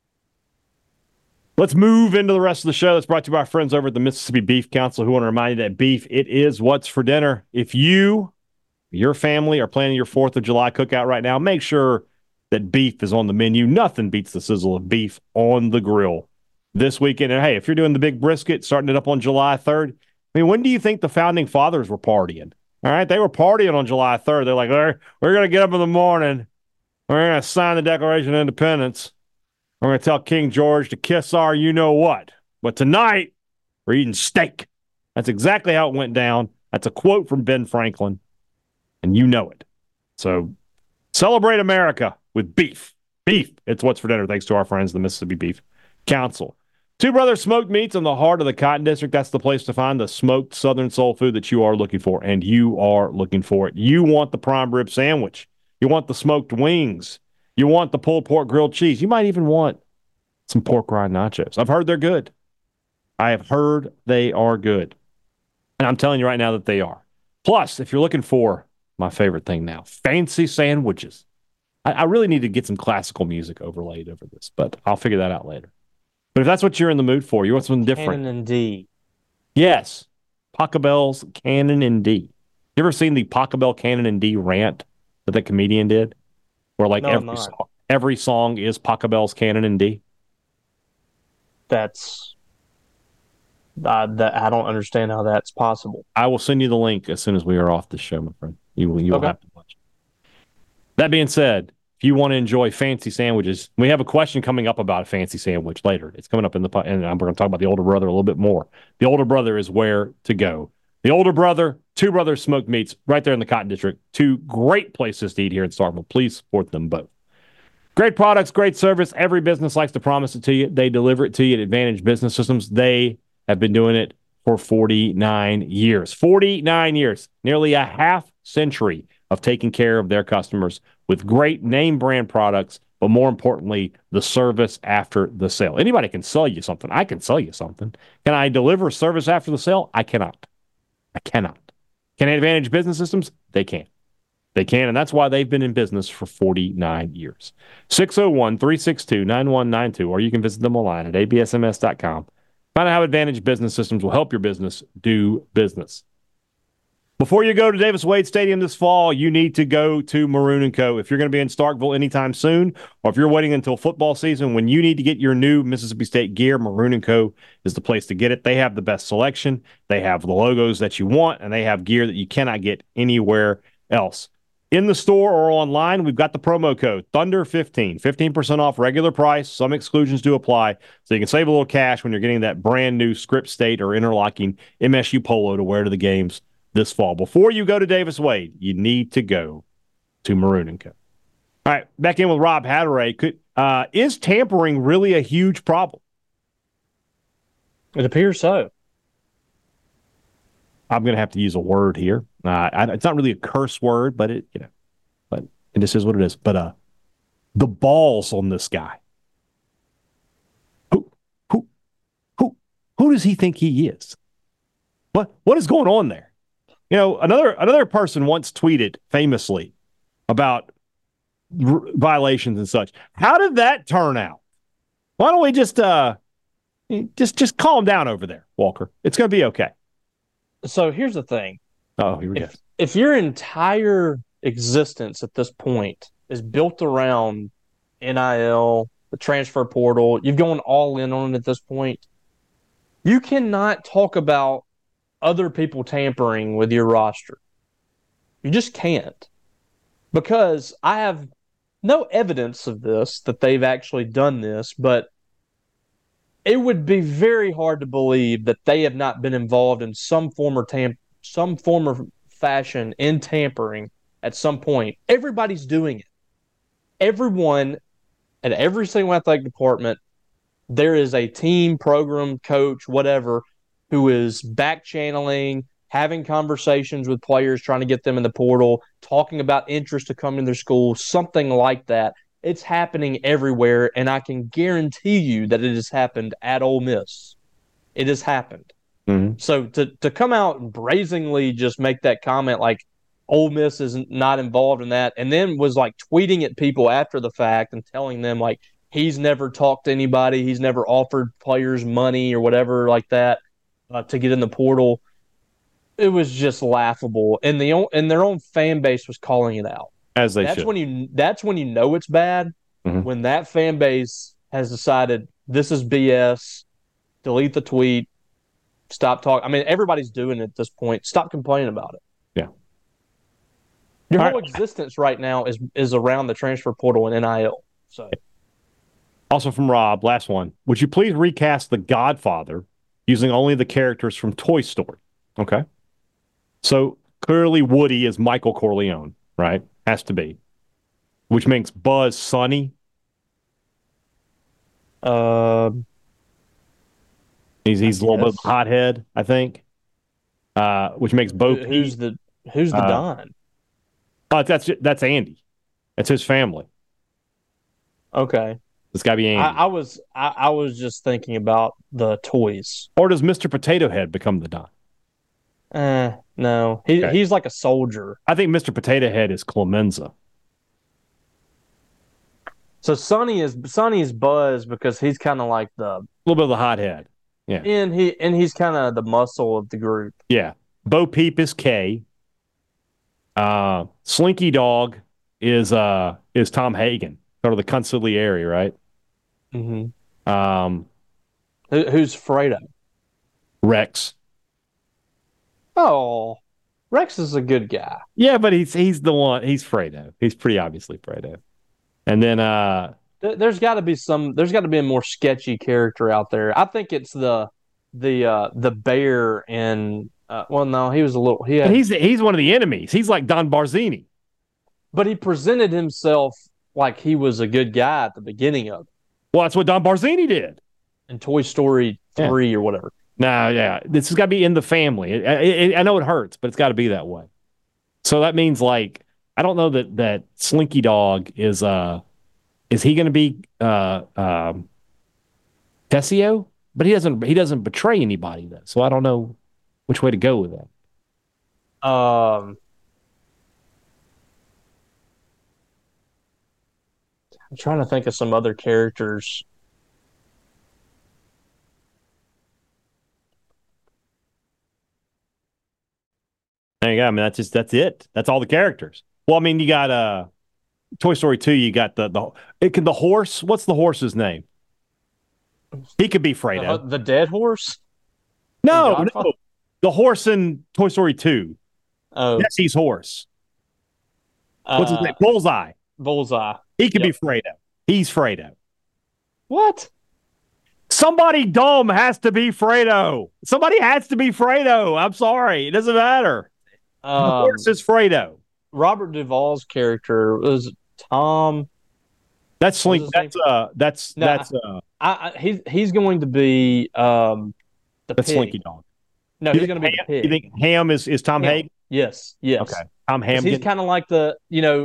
Let's move into the rest of the show. That's brought to you by our friends over at the Mississippi Beef Council, who want to remind you that beef, it is what's for dinner. If you, your family, are planning your fourth of July cookout right now, make sure that beef is on the menu. Nothing beats the sizzle of beef on the grill this weekend. And hey, if you're doing the big brisket, starting it up on July third, I mean, when do you think the founding fathers were partying? All right, they were partying on July third. They're like, we're, we're going to get up in the morning. We're going to sign the Declaration of Independence. We're going to tell King George to kiss our you-know-what. But tonight, we're eating steak. That's exactly how it went down. That's a quote from Ben Franklin, and you know it. So celebrate America with beef. Beef, it's what's for dinner, thanks to our friends, the Mississippi Beef Council. Two Brothers Smoked Meats in the heart of the Cotton District. That's the place to find the smoked Southern soul food that you are looking for, and you are looking for it. You want the prime rib sandwich. You want the smoked wings. You want the pulled pork grilled cheese. You might even want some pork rind nachos. I've heard they're good. I have heard they are good. And I'm telling you right now that they are. Plus, if you're looking for my favorite thing now, fancy sandwiches. I, I really need to get some classical music overlaid over this, but I'll figure that out later. But if that's what you're in the mood for, you want something different. Canon and D. Yes. Pachelbel's Canon and D. You ever seen the Pachelbel Canon and D rant that the comedian did? Where like no, every song, every song is Pachelbel's Canon and D. That's uh, that I don't understand how that's possible. I will send you the link as soon as we are off the show, my friend. You will you will okay. have to watch it. That being said, if you want to enjoy fancy sandwiches, we have a question coming up about a fancy sandwich later. It's coming up in the and we're going to talk about the older brother a little bit more. The older brother is where to go. The older brother, Two Brothers Smoked Meats, right there in the Cotton District. Two great places to eat here in Starkville. Please support them both. Great products, great service. Every business likes to promise it to you. They deliver it to you at Advantage Business Systems. They have been doing it for forty-nine years. forty-nine years. Nearly a half century of taking care of their customers with great name brand products, but more importantly, the service after the sale. Anybody can sell you something. I can sell you something. Can I deliver service after the sale? I cannot. I cannot. Can Advantage Business Systems? They can. They can, and that's why they've been in business for forty-nine years. six oh one, three six two, nine one nine two, or you can visit them online at a b s m s dot com. Find out how Advantage Business Systems will help your business do business. Before you go to Davis Wade Stadium this fall, you need to go to Maroon and Co. If you're going to be in Starkville anytime soon, or if you're waiting until football season, when you need to get your new Mississippi State gear, Maroon and Co. is the place to get it. They have the best selection. They have the logos that you want, and they have gear that you cannot get anywhere else. In the store or online, we've got the promo code Thunder fifteen, fifteen percent off regular price. Some exclusions do apply, so you can save a little cash when you're getting that brand new Script State or interlocking M S U polo to wear to the games this fall. Before you go to Davis Wade, you need to go to Maroon and Co. All right, back in with Rob Hattaway. Could uh, is tampering really a huge problem? It appears so. I'm going to have to use a word here. Uh, I, it's not really a curse word, but it, you know, but and this is what it is. But uh, the balls on this guy. Who, who, who, who does he think he is? What, what is going on there? You know, another another person once tweeted famously about r- violations and such. How did that turn out? Why don't we just uh, just just calm down over there, Walker? It's going to be okay. So here's the thing. Oh, here we if, go. If your entire existence at this point is built around N I L, the transfer portal, you've gone all in on it at this point, you cannot talk about other people tampering with your roster. You just can't. Because I have no evidence of this, that they've actually done this, but it would be very hard to believe that they have not been involved in some form or tam- some form of fashion in tampering at some point. Everybody's doing it. Everyone at every single athletic department, there is a team, program, coach, whatever, who is back channeling, having conversations with players, trying to get them in the portal, talking about interest to come to their school, something like that. It's happening everywhere, and I can guarantee you that it has happened at Ole Miss. It has happened. Mm-hmm. So to to come out and brazenly just make that comment like Ole Miss is not involved in that, and then was like tweeting at people after the fact and telling them like he's never talked to anybody, he's never offered players money or whatever like that uh, to get in the portal. It was just laughable, and the and their own fan base was calling it out. As they that's should. when you that's when you know it's bad, mm-hmm. when that fan base has decided this is B S, delete the tweet, stop talking. I mean, everybody's doing it at this point. Stop complaining about it. Yeah. Your All whole right. existence right now is is around the transfer portal and N I L. So, also from Rob, last one. Would you please recast The Godfather using only the characters from Toy Story? Okay. So clearly Woody is Michael Corleone, right? Has to be. Which makes Buzz Sonny. Uh, he's he's a little bit of a hothead, I think. Uh, which makes Bo Who, who's the who's the uh, Don? Oh, that's that's Andy. That's his family. Okay. It's got to be Andy. I, I was I, I was just thinking about the toys. Or does Mister Potato Head become the Don? Uh, no. He okay. He's like a soldier. I think Mister Potato Head is Clemenza. So Sonny is Sonny is Buzz because he's kind of like the a little bit of the hothead. Yeah. And he and he's kind of the muscle of the group. Yeah. Bo Peep is K. Uh, Slinky Dog is uh is Tom Hagen, sort of the consigliere, right? Mm-hmm. Um, Who, who's Fredo? Rex. Oh, Rex is a good guy. Yeah, but he's he's the one. He's Fredo. He's pretty obviously Fredo. And then uh, there's got to be some. There's got to be a more sketchy character out there. I think it's the the uh, the bear and uh, well, no, he was a little. He had, he's he's one of the enemies. He's like Don Barzini. But he presented himself like he was a good guy at the beginning of it. Well, that's what Don Barzini did in Toy Story three yeah. or whatever. No, yeah, this has got to be in the family. I, I, I know it hurts, but it's got to be that way. So that means like I don't know that that Slinky Dog is uh is he going to be uh um Tessio? But he doesn't he doesn't betray anybody though. So I don't know which way to go with that. Um, I'm trying to think of some other characters. There you go. I mean, that's just that's it. That's all the characters. Well, I mean, you got uh Toy Story two, you got the the it can the horse. What's the horse's name? He could be The, Fredo. the dead horse. No, Godfather? no. The horse in Toy Story two. Oh, Jesse's horse. What's his uh, name? Bullseye. Bullseye. He could Yep. be Fredo. He's Fredo. What? Somebody dumb has to be Fredo. Somebody has to be Fredo. I'm sorry. It doesn't matter. The Um, horse is Fredo. Robert Duvall's character was Tom. That's What's Slink. his That's uh. That's No, that's uh. I, I he's he's going to be um the That's pig. Slinky Dog. No, You he's think going to be Ham- the pig. You think Ham is is Tom Ham. Hagen? Yes, yes. Okay, Tom 'Cause Ham. he's kind of like the you know.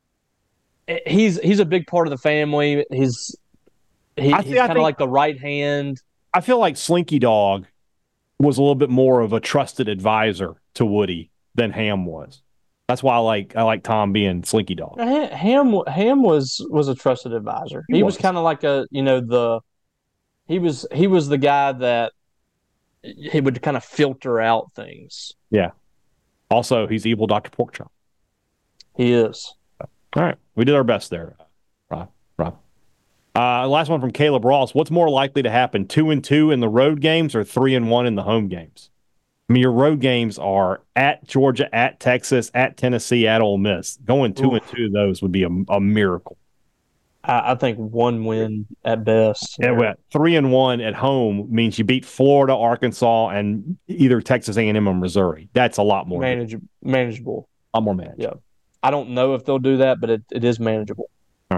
He's he's a big part of the family. He's he, I he's see- I kind of think- like the right hand. I feel like Slinky Dog was a little bit more of a trusted advisor to Woody than Ham was. That's why I like I like Tom being Slinky Dog. Ha- Ham Ham was was a trusted advisor. He He, was, was. kind of like a you know the he was he was the guy that he would kind of filter out things. Also, he's evil Doctor Porkchop. He is. All right, we did our best there, Rob. Rob. Uh, last one from Caleb Ross. What's more likely to happen, two and two in the road games or three and one in the home games? I mean, your road games are at Georgia, at Texas, at Tennessee, at Ole Miss. Going two Oof. and two of those would be a, a miracle. I, I think one win at best. Yeah, well, three and one at home means you beat Florida, Arkansas, and either Texas A and M or Missouri. That's a lot more. Manage, manageable. A lot more manageable. Yeah. I don't know if they'll do that, but it, it is manageable.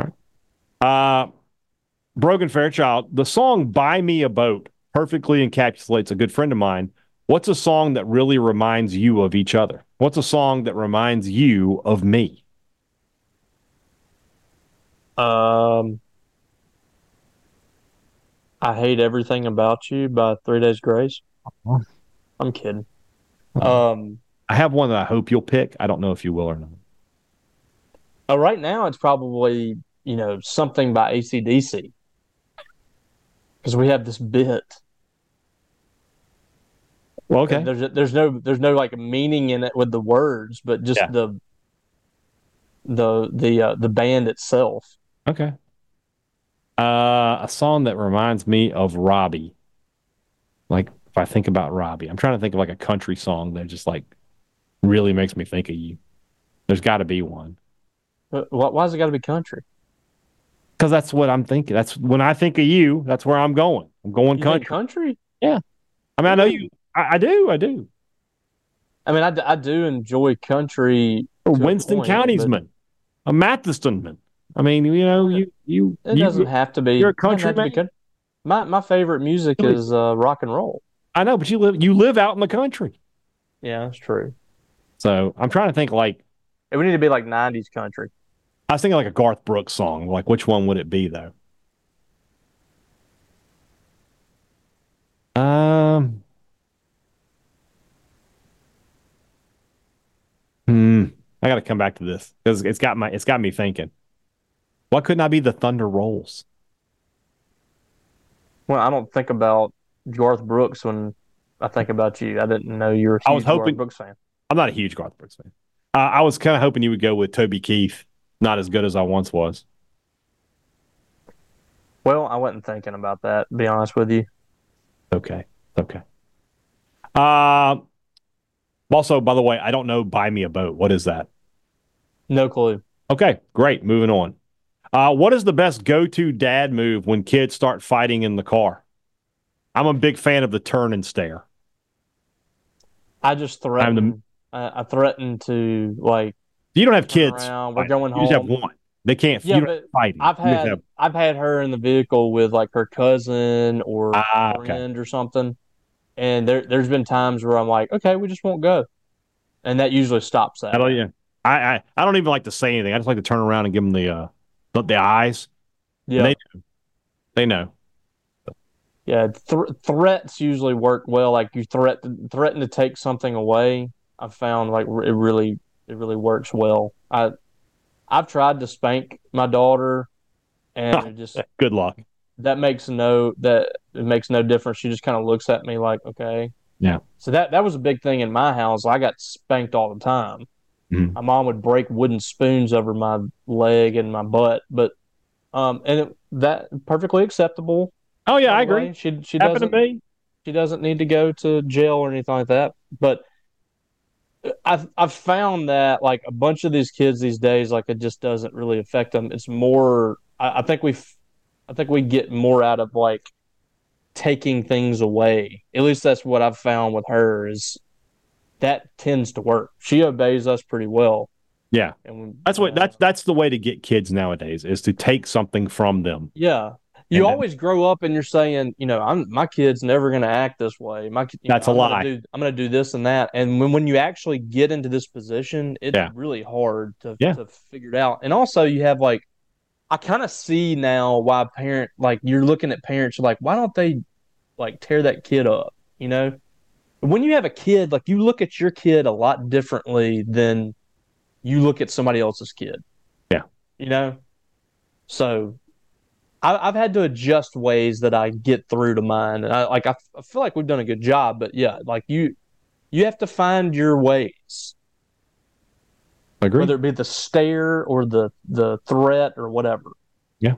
Uh, Brogan Fairchild, the song Buy Me a Boat perfectly encapsulates a good friend of mine. What's a song that really reminds you of each other? What's a song that reminds you of me? Um, I Hate Everything About You by Three Days Grace. I'm kidding. Um, I have one that I hope you'll pick. I don't know if you will or not. uh, right now it's probably, you know, something by A C D C. Because we have this bit. Well, okay. There's there's no there's no like meaning in it with the words, but just Yeah. the the the uh, the band itself. Okay. Uh, a song that reminds me of Robbie. Like, if I think about Robbie, I'm trying to think of like a country song that just like really makes me think of you. There's got to be one. But why, why's it got to be country? Because that's what I'm thinking. That's when I think of you, that's where I'm going. I'm going You country. think country? I mean, I know you. I, I do. I do. I mean, I, d- I do enjoy country. A to a Winston point, County's but man, a Matheston man. I mean, you know, you you It you. doesn't have to be. you're a it doesn't country have to be man? coun- My my favorite music Really? is uh, rock and roll. I know, but you live you live out in the country. Yeah, that's true. So I'm trying to think. Like, It would need to be like nineties country. I was thinking like a Garth Brooks song. Like, which one would it be though? Um. Hmm. I got to come back to this because it's got my it's got me thinking. Why couldn't I be the Thunder Rolls? Well, I don't think about Garth Brooks when I think about you. I didn't know you were a I huge was hoping- Garth Brooks fan. I'm not a huge Garth Brooks fan. Uh, I was kind of hoping you would go with Toby Keith. Not as good as I once was. Well, I wasn't thinking about that, to be honest with you. Okay. Okay. Uh, also, by the way, I don't know Buy Me a Boat. What is that? No clue. Okay, great. Moving on. Uh, what is the best go-to dad move when kids start fighting in the car? I'm a big fan of the turn and stare. I just threatened. I, I threatened to like. You don't have turn kids. around, we're fighting. going You just have home. one. They can't. Yeah, you don't but have fighting. I've You just had have- I've had her in the vehicle with like her cousin or Ah, okay. friend or something, and there there's been times where I'm like, okay, we just won't go, and that usually stops that. I don't. Yeah. I, I I don't even like to say anything. I just like to turn around and give them the uh the, the eyes. Yeah, They They know. yeah. Th- threats usually work well. Like you threat threaten to take something away. I've found like it really it really works well. I I've tried to spank my daughter, and it just Good luck. that makes no that it makes no difference. She just kind of looks at me like, okay, Yeah. So that that was a big thing in my house. I got spanked all the time. Mm-hmm. My mom would break wooden spoons over my leg and my butt, but um, and it, that perfectly acceptable. Oh yeah, by I the way. agree. She she Happened to doesn't me. she doesn't need to go to jail or anything like that. But I've I've found that like a bunch of these kids these days, like it just doesn't really affect them. It's more. I, I think we, I think we get more out of like taking things away. At least that's what I've found with her is that tends to work. She obeys us pretty well. Yeah, and that's what uh, that's that's the way to get kids nowadays is to take something from them. Yeah, you and always then, grow up and you're saying, you know, I'm my kid's never going to act this way. My, you that's know, a I'm lie. Gonna do, I'm going to do this and that. And when when you actually get into this position, it's Yeah. really hard to Yeah. to figure it out. And also, you have like, I kind of see now why parent like you're looking at parents you're like, why don't they like tear that kid up? You know, when you have a kid, like you look at your kid a lot differently than you look at somebody else's kid. Yeah. You know, so I, I've had to adjust ways that I get through to mine, and I like I, I feel like we've done a good job. But yeah, like you, you have to find your ways, Agree. whether it be the stare or the the threat or whatever. Yeah.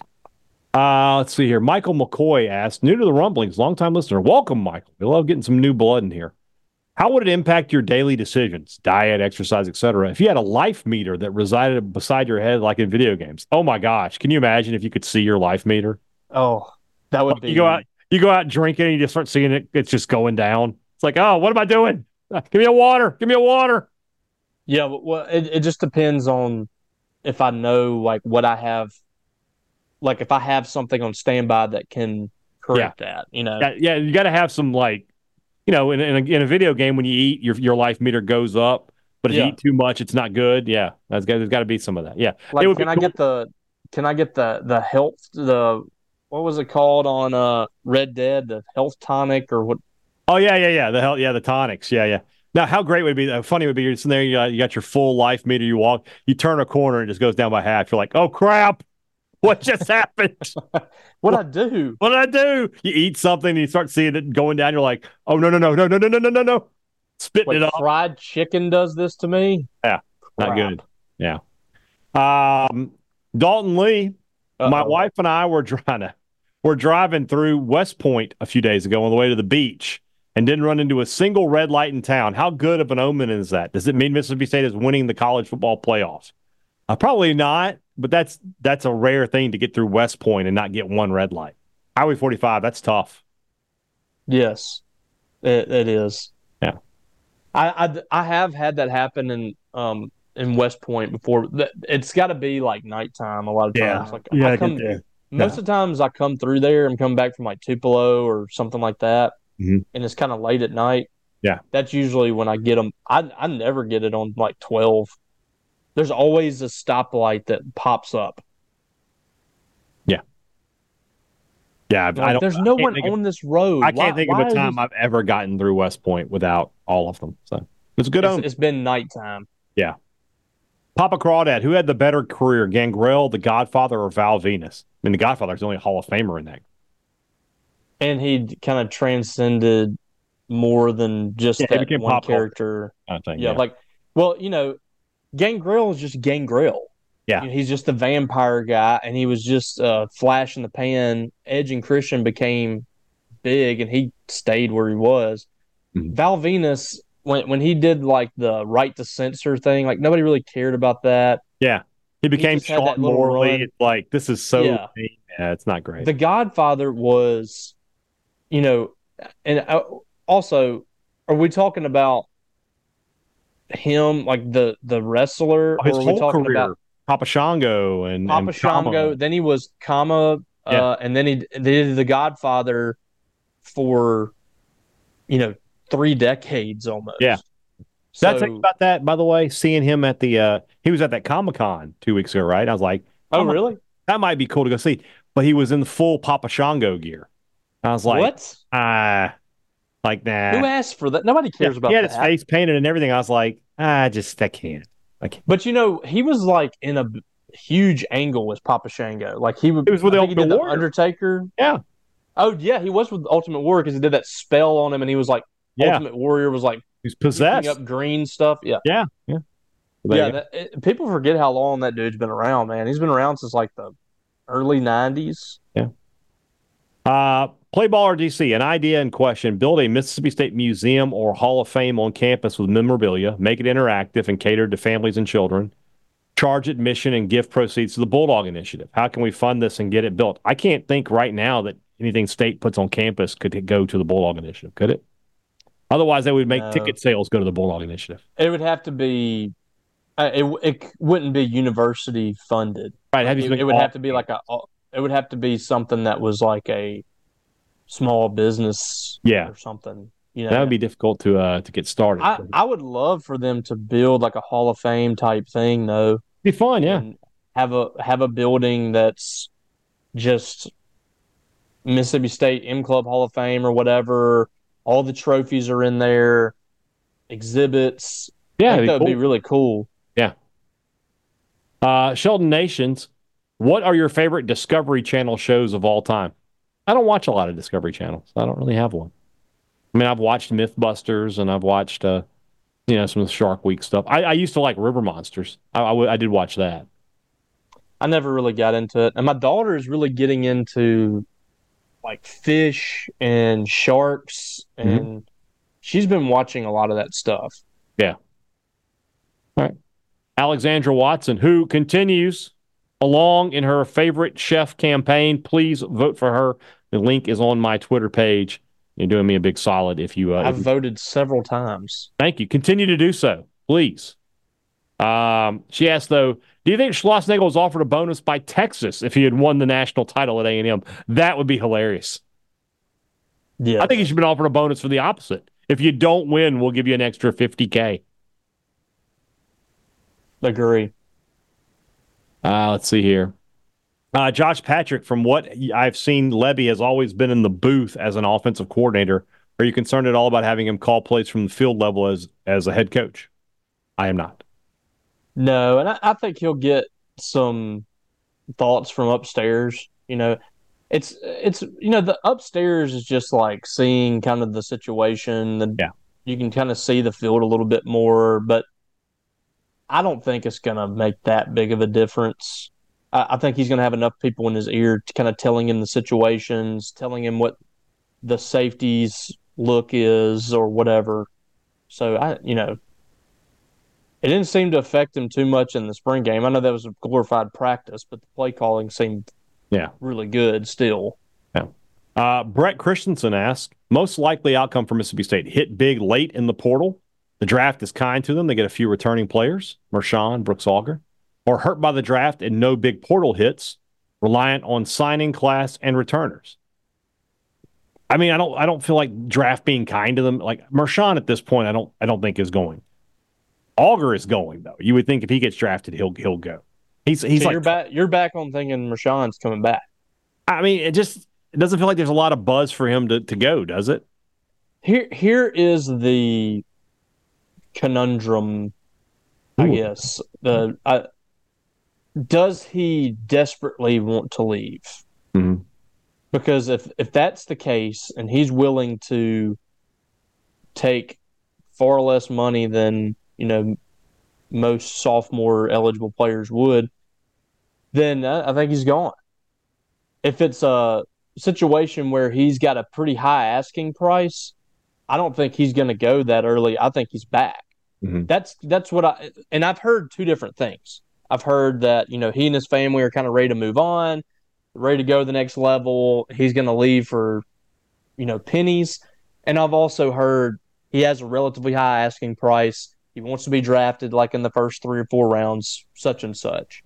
Uh, let's see here. Michael McCoy asked, new to the rumblings, longtime listener. Welcome, Michael. We love getting some new blood in here. How would it impact your daily decisions, diet, exercise, et cetera, if you had a life meter that resided beside your head like in video games? Oh my gosh. Can you imagine if you could see your life meter? Oh, that would like be. You go out, you go out drinking and you just start seeing it. It's just going down. It's like, oh, what am I doing? Give me a water. Give me a water. Yeah. Well, it, it just depends on if I know like what I have. Like if I have something on standby that can correct yeah. that, you know? Yeah. yeah you got to have some like, you know, in, in, a, in a video game, when you eat, your your life meter goes up. But if yeah. you eat too much, it's not good. Yeah, that's got, there's got to be some of that. Yeah. Like, can I cool. get the can I get the the health the what was it called on uh Red Dead, the health tonic or what? Oh yeah, yeah, yeah. The health, yeah, the tonics. Yeah, yeah. Now, how great would it be? Funny would be you're sitting there, you got, you got your full life meter. You walk, you turn a corner, and it just goes down by half. You're like, oh crap. What just happened? What'd I do? What did I do? You eat something and you start seeing it going down. You're like, oh, no, no, no, no, no, no, no, no, no, no. Spitting like it up. Fried chicken does this to me? Yeah, not good. Yeah. Um, Dalton Lee, Uh-oh. my wife and I were trying to, we're driving through West Point a few days ago on the way to the beach and didn't run into a single red light in town. How good of an omen is that? Does it mean Mississippi State is winning the college football playoffs? Uh, probably not. But that's that's a rare thing to get through West Point and not get one red light. Highway forty-five, that's tough. Yes, it, it is. Yeah, I, I, I have had that happen in um in West Point before. It's got to be like nighttime a lot of times. Yeah, like yeah. I come, most yeah. of the times I come through there and come back from like Tupelo or something like that, mm-hmm. and it's kind of late at night. Yeah, that's usually when I get them. I I never get it on like twelve. There's always a stoplight that pops up. Yeah. Yeah. Like, I don't, there's no I one on of, this road. I can't why, think of a time I've ever gotten through West Point without all of them. So it's a good it's, omen. It's been nighttime. Yeah. Papa Crawdad, who had the better career, Gangrel, The Godfather, or Val Venus? I mean, The Godfather's only a Hall of Famer in that. And he kind of transcended more than just yeah, that one character. I think, yeah, yeah, like, well, you know, Gangrel is just Gangrel. Yeah. You know, he's just the vampire guy, and he was just uh, flash in the pan. Edge and Christian became big, and he stayed where he was. Mm-hmm. Val Venus, when when he did like the right to censor thing, like nobody really cared about that. Yeah, he became he Sean Morley. Like this is so yeah. yeah, it's not great. The Godfather was, you know, and also, are we talking about him like the the wrestler? Oh, his or are whole we talking career, about Papa Shango and Papa and Shango? Kama. Then he was Kama, yeah. uh, and then he, they did The Godfather for, you know, three decades almost. Yeah. So, Did I think about that, by the way? Seeing him at the uh, he was at that Comic-Con two weeks ago, right? I was like, oh, really? That might be cool to go see. But he was in the full Papa Shango gear. I was like, what? Ah. Uh, Like, nah. Who asked for that? Nobody cares yeah, about that. He had that. his face painted and everything. I was like, ah, just, I can't. I can't. But, you know, he was like in a huge angle with Papa Shango. Like, he, would, he was with I the think he did Ultimate the Undertaker. Yeah. Oh, yeah, he was with Ultimate Warrior because he did that spell on him and he was like yeah. Ultimate Warrior was like he's possessed up green stuff. Yeah, yeah, yeah, yeah. That, it, people forget how long that dude's been around. Man, he's been around since like the early nineties. Yeah. Uh, Play Ball or D C, an idea in question: build a Mississippi State museum or Hall of Fame on campus with memorabilia, make it interactive and catered to families and children. Charge admission and gift proceeds to the Bulldog Initiative. How can we fund this and get it built? I can't think right now that anything state puts on campus could go to the Bulldog Initiative, could it? Otherwise, they would make No. ticket sales go to the Bulldog Initiative. It would have to be. Uh, it it wouldn't be university funded. Right? Have It, it would have to be like a. It would have to be something that was like a small business, yeah, or something. You know, that would be difficult to uh to get started. I, I would love for them to build like a Hall of Fame type thing, though. Be fun, yeah. And have a have a building that's just Mississippi State M Club Hall of Fame or whatever. All the trophies are in there, exhibits. Yeah, I think that would cool. be really cool. Yeah. Uh, Sheldon Nations, what are your favorite Discovery Channel shows of all time? I don't watch a lot of Discovery Channels. I don't really have one. I mean, I've watched Mythbusters and I've watched, uh, you know, some of the Shark Week stuff. I, I used to like River Monsters. I, I, w- I did watch that. I never really got into it. And my daughter is really getting into like fish and sharks, and mm-hmm. she's been watching a lot of that stuff. Yeah. All right. Alexandra Watson, who continues along in her favorite chef campaign. Please vote for her. The link is on my Twitter page. You're doing me a big solid if you. Uh, I've if you... voted several times. Thank you. Continue to do so, please. Um, she asked, though, do you think Schlossnagle was offered a bonus by Texas if he had won the national title at A and M? That would be hilarious. Yeah, I think he should have been offered a bonus for the opposite. If you don't win, we'll give you an extra fifty K. Agree. Uh, let's see here. Uh, Josh Patrick, from what I've seen, Levy has always been in the booth as an offensive coordinator. Are you concerned at all about having him call plays from the field level as, as a head coach? I am not. No, and I, I think he'll get some thoughts from upstairs. You know, it's it's you know the upstairs is just like seeing kind of the situation, and yeah. you can kind of see the field a little bit more. But I don't think it's going to make that big of a difference. I, I think he's going to have enough people in his ear to kind of telling him the situations, telling him what the safety's look is or whatever. So I, you know. It didn't seem to affect him too much in the spring game. I know that was a glorified practice, but the play calling seemed yeah. really good still. Yeah. Uh, Brett Christensen asked, most likely outcome for Mississippi State, hit big late in the portal. The draft is kind to them. They get a few returning players, Mershawn, Brooks Auger, or hurt by the draft and no big portal hits, reliant on signing class and returners. I mean, I don't I don't feel like draft being kind to them. Like Mershawn at this point, I don't I don't think is going. Auger is going though. You would think if he gets drafted, he'll he'll go. He's he's so like you're back. You're back on thinking Mershawn's coming back. I mean, it just it doesn't feel like there's a lot of buzz for him to, to go, does it? Here here is the conundrum, I Ooh. guess. The I, does he desperately want to leave? Mm-hmm. Because if if that's the case, and he's willing to take far less money than you know, most sophomore eligible players would, then I think he's gone. If it's a situation where he's got a pretty high asking price, I don't think he's going to go that early. I think he's back. Mm-hmm. That's that's what I and I've heard two different things. I've heard that you know he and his family are kind of ready to move on, ready to go to the next level. He's going to leave for you know pennies, and I've also heard he has a relatively high asking price. He wants to be drafted like in the first three or four rounds, such and such.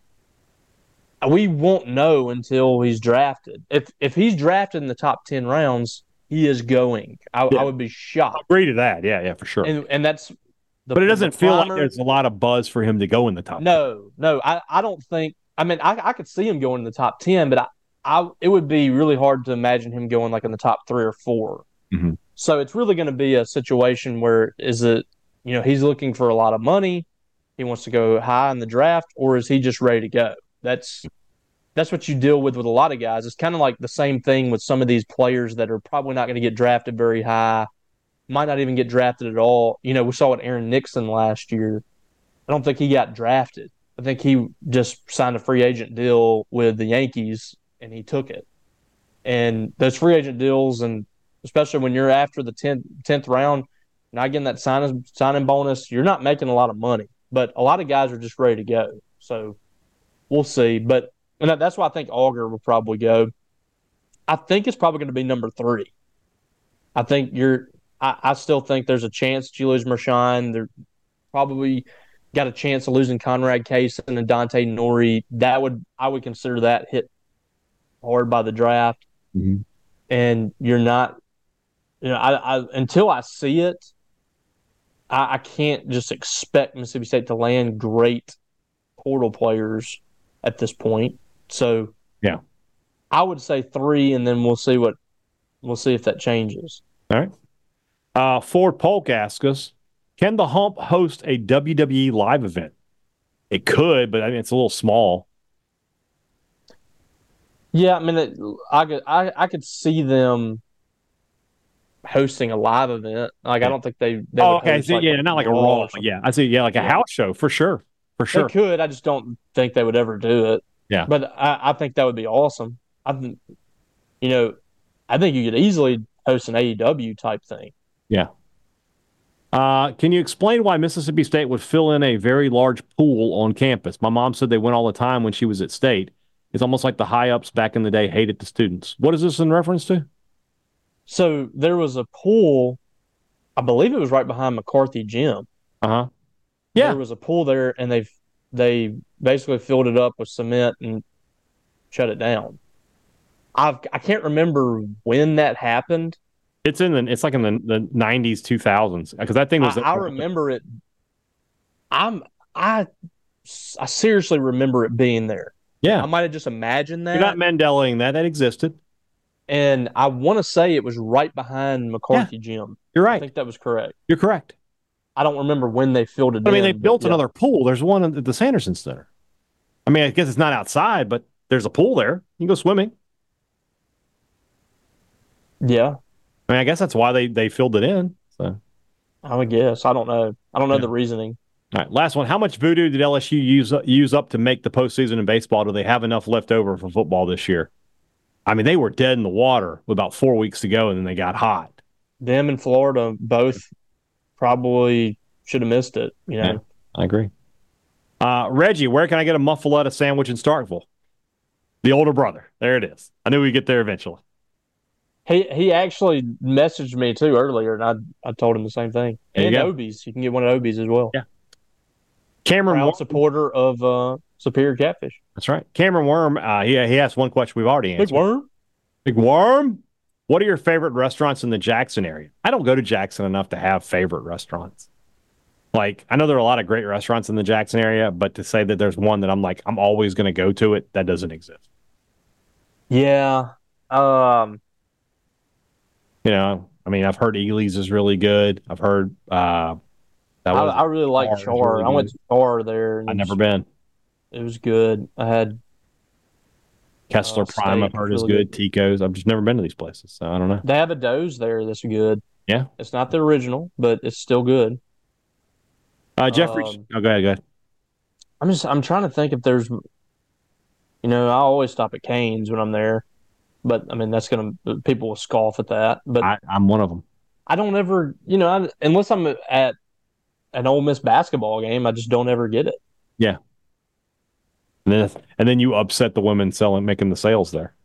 We won't know until he's drafted. If if he's drafted in the top ten rounds, he is going. I, yeah. I would be shocked. I agree to that. Yeah, yeah, for sure. And and that's the, But it doesn't the feel primer. like there's a lot of buzz for him to go in the top No, no. I, I don't think I mean I, I could see him going in the top ten, but I, I it would be really hard to imagine him going like in the top three or four. Mm-hmm. So it's really going to be a situation where is it You know, he's looking for a lot of money. He wants to go high in the draft, or is he just ready to go? That's that's what you deal with with a lot of guys. It's kind of like the same thing with some of these players that are probably not going to get drafted very high. might not even get drafted at all. You know, we saw it Aaron Nixon last year. I don't think he got drafted. I think he just signed a free agent deal with the Yankees, and he took it. And those free agent deals, and especially when you're after the tenth, tenth round, not getting that signing, signing bonus, you're not making a lot of money. But a lot of guys are just ready to go. So we'll see. But and that's why I think Auger will probably go. I think it's probably going to be number three. I think you're I, I still think there's a chance you lose Marshawn. They're probably got a chance of losing Conrad Kaysen and Dante Nori. That would I would consider that hit hard by the draft. Mm-hmm. And you're not, you know, I, I until I see it, I, I can't just expect Mississippi State to land great portal players at this point. So yeah, I would say three, and then we'll see what we'll see if that changes. All right. Uh, Ford Polk asks us, can the Hump host a W W E live event? It could, but I mean it's a little small. Yeah, I mean, it, I could I, I could see them hosting a live event. Like yeah. I don't think they. they oh, would okay. host, So, like, yeah, not like a Raw. Yeah, I see. Yeah, like a yeah. house show for sure, for sure. They could. I just don't think they would ever do it. Yeah, but I, I think that would be awesome. I think, you know, I think you could easily host an A E W type thing. Yeah. Uh, can you explain why Mississippi State would fill in a very large pool on campus? My mom said they went all the time when she was at State. It's almost like the high-ups back in the day hated the students. What is this in reference to? So there was a pool, I believe it was right behind McCarthy Gym. Uh-huh. Yeah. There was a pool there, and they they basically filled it up with cement and shut it down. I've, I can't remember when that happened. It's in the it's like in the, the nineties, two thousands, because that thing was. I, I remember it. I'm I I seriously remember it being there. Yeah, I might have just imagined that. You're not Mandelaing that; that existed. And I want to say it was right behind McCarthy yeah. Gym. You're right. I think that was correct. You're correct. I don't remember when they filled it. I mean, in, they built yeah. another pool. There's one at the Sanderson Center. I mean, I guess it's not outside, but there's a pool there. You can go swimming. Yeah. I mean, I guess that's why they, they filled it in. So, I would guess. I don't know. I don't know yeah. the reasoning. All right, last one. How much voodoo did L S U use use up to make the postseason in baseball? Do they have enough left over for football this year? I mean, they were dead in the water with about four weeks to go, and then they got hot. Them and Florida both probably should have missed it. You know, yeah, I agree. Uh, Reggie, where can I get a muffaletta sandwich in Starkville? The older brother. There it is. I knew we'd get there eventually. He he actually messaged me too earlier, and I I told him the same thing. There and you go. Obies, you can get one at Obies as well. Yeah. Cameron, proud Worm. supporter of uh, Superior Catfish. That's right. Cameron Worm. Uh, he he asked one question we've already answered. Big Worm. Big Worm. What are your favorite restaurants in the Jackson area? I don't go to Jackson enough to have favorite restaurants. Like, I know there are a lot of great restaurants in the Jackson area, but to say that there's one that I'm like, I'm always going to go to it, that doesn't exist. Yeah. Um. You know, I mean, I've heard Ely's is really good. I've heard uh, that I, was I really like Char is Char. really I went good. to Char there. and I've it never was- been. It was good. I had Kessler uh, Prime, I've steak heard was is really good. Tico's. I've just never been to these places, so I don't know. They have a Doze there that's good. Yeah. It's not the original, but it's still good. Uh, Jeffrey, Um, oh, go ahead, go ahead. I'm just I'm trying to think if there's, you know, I always stop at Cane's when I'm there, but I mean that's gonna people will scoff at that. But I, I, I'm one of them. don't ever, you know, I, unless I'm at an Ole Miss basketball game, I just don't ever get it. Yeah. And then, and then you upset the women selling, making the sales there.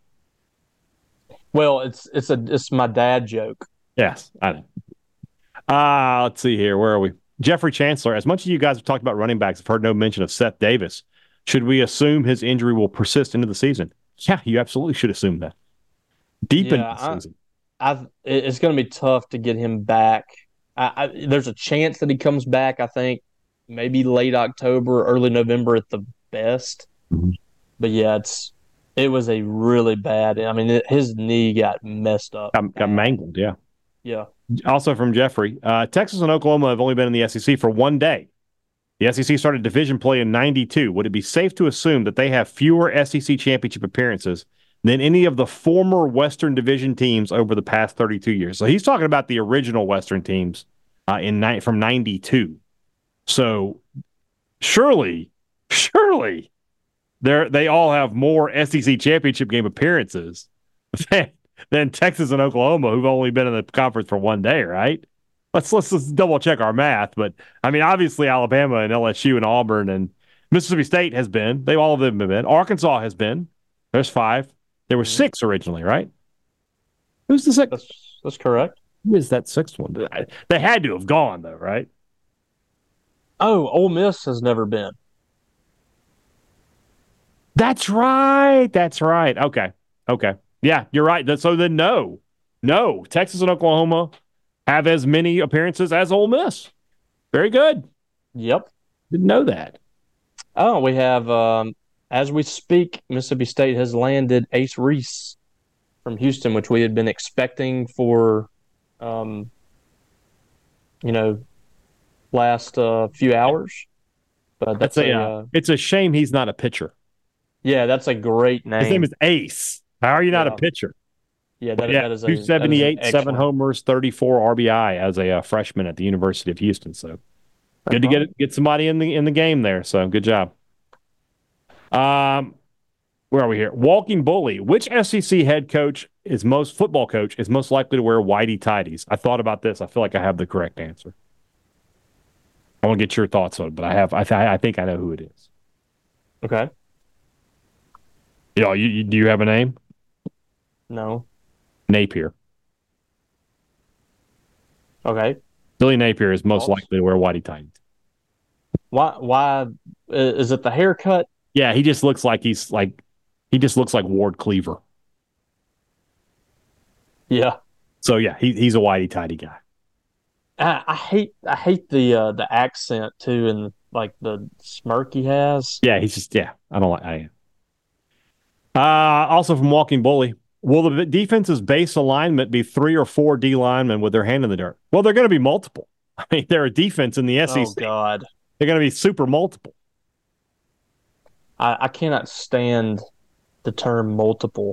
Well, it's it's a it's my dad joke. Yes, I know. Uh, let's see here. Where are we? Jeffrey Chancellor, as much as you guys have talked about running backs, I've heard no mention of Seth Davis. Should we assume his injury will persist into the season? Yeah, you absolutely should assume that. Deep Yeah, into the I- season. I it's going to be tough to get him back. I, I, there's a chance that he comes back. I think maybe late October, early November at the best. Mhm. But yeah, it's it was a really bad. I mean, it, his knee got messed up. Got, got mangled, yeah. Yeah, Also from Jeffrey, uh, Texas and Oklahoma have only been in the S E C for one day. The S E C started division play in ninety-two. Would it be safe to assume that they have fewer S E C championship appearances than any of the former Western Division teams over the past thirty-two years. So he's talking about the original Western teams uh, in ni- from ninety-two. So surely, surely, they they all have more S E C championship game appearances than, than Texas and Oklahoma, who've only been in the conference for one day, right? Let's let's just double check our math. But I mean, obviously, Alabama and L S U and Auburn and Mississippi State has been. They all of them have been. Arkansas has been. There's five. There were six originally, right? Who's the sixth? That's, that's correct. Who is that sixth one? They had to have gone, though, right? Oh, Ole Miss has never been. That's right. That's right. Okay. Okay. Yeah, you're right. So then, no. No. Texas and Oklahoma have as many appearances as Ole Miss. Very good. Yep. Didn't know that. Oh, we have, um, as we speak, Mississippi State has landed Ace Reese from Houston, which we had been expecting for, um, you know, last uh, few hours. But that's, that's a, a uh, uh, it's a shame he's not a pitcher. Yeah, that's a great name. His name is Ace. How are you not yeah. a pitcher? Yeah, that, yeah, that is a two seventy-eight, that is seven homers, thirty-four R B I as a uh, freshman at the University of Houston. So good uh-huh. to get get somebody in the in the game there. So good job. Um, where are we here? Walking Bully. Which S E C head coach is most football coach is most likely to wear whitey tidies? I thought about this. I feel like I have the correct answer. I want to get your thoughts on it, but I have. I th- I think I know who it is. Okay. Yeah, you, you do you have a name? No. Napier. Okay. Billy Napier is most Thoughts? likely to wear whitey tidies. Why? Why is it the haircut? Yeah, he just looks like he's like he just looks like Ward Cleaver. Yeah. So yeah, he he's a whitey tidy guy. I, I hate I hate the uh, the accent too, and like the smirk he has. Yeah, he's just yeah. I don't like. I. Uh, also from Walking Bully, will the defense's base alignment be three or four D linemen with their hand in the dirt? Well, they're going to be multiple. I mean, they're a defense in the S E C. Oh God, they're going to be super multiple. I, I cannot stand the term multiple.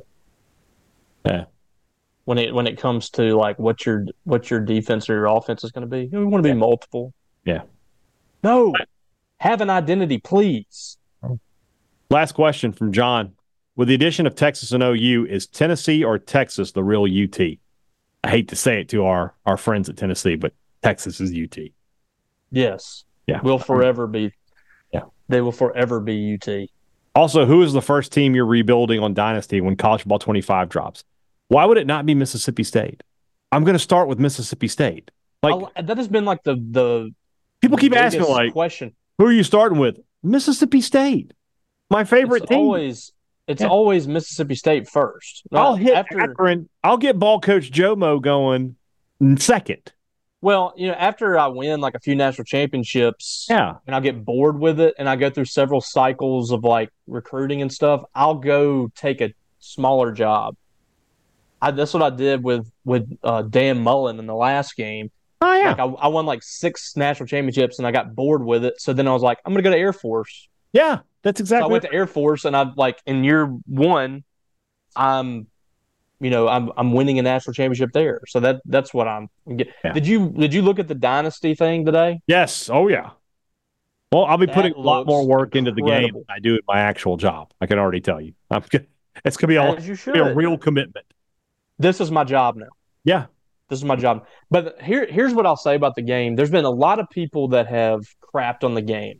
Yeah. When it when it comes to like what your what your defense or your offense is going to be, you know, we want to be yeah. multiple. Yeah. No, have an identity, please. Last question from John. With the addition of Texas and O U, is Tennessee or Texas the real U T? I hate to say it to our, our friends at Tennessee, but Texas is U T. Yes. Yeah. Will forever be. Yeah. They will forever be U T. Also, who is the first team you're rebuilding on Dynasty when College Football twenty-five drops? Why would it not be Mississippi State? I'm going to start with Mississippi State. Like I'll, that has been like the the people keep asking like question. Who are you starting with? Mississippi State. My favorite it's team. Always It's yeah. always Mississippi State first. I'll hit after, Akron. I'll get ball coach Jomo going second. Well, you know, after I win like a few national championships, yeah, and I get bored with it, and I go through several cycles of like recruiting and stuff, I'll go take a smaller job. I, that's what I did with with uh, Dan Mullen in the last game. Oh yeah, like I, I won like six national championships, and I got bored with it. So then I was like, I'm going to go to Air Force. Yeah, that's exactly. So I went to Air Force, and I like in year one, I'm, you know, I'm I'm winning a national championship there. So that that's what I'm. Yeah. Did you did you look at the dynasty thing today? Yes. Oh yeah. Well, I'll be that putting a lot more work incredible. into the game than I do in my actual job. I can already tell you. I'm good. It's gonna be a, be a real commitment. This is my job now. Yeah. This is my job. But here, here's what I'll say about the game. There's been a lot of people that have crapped on the game,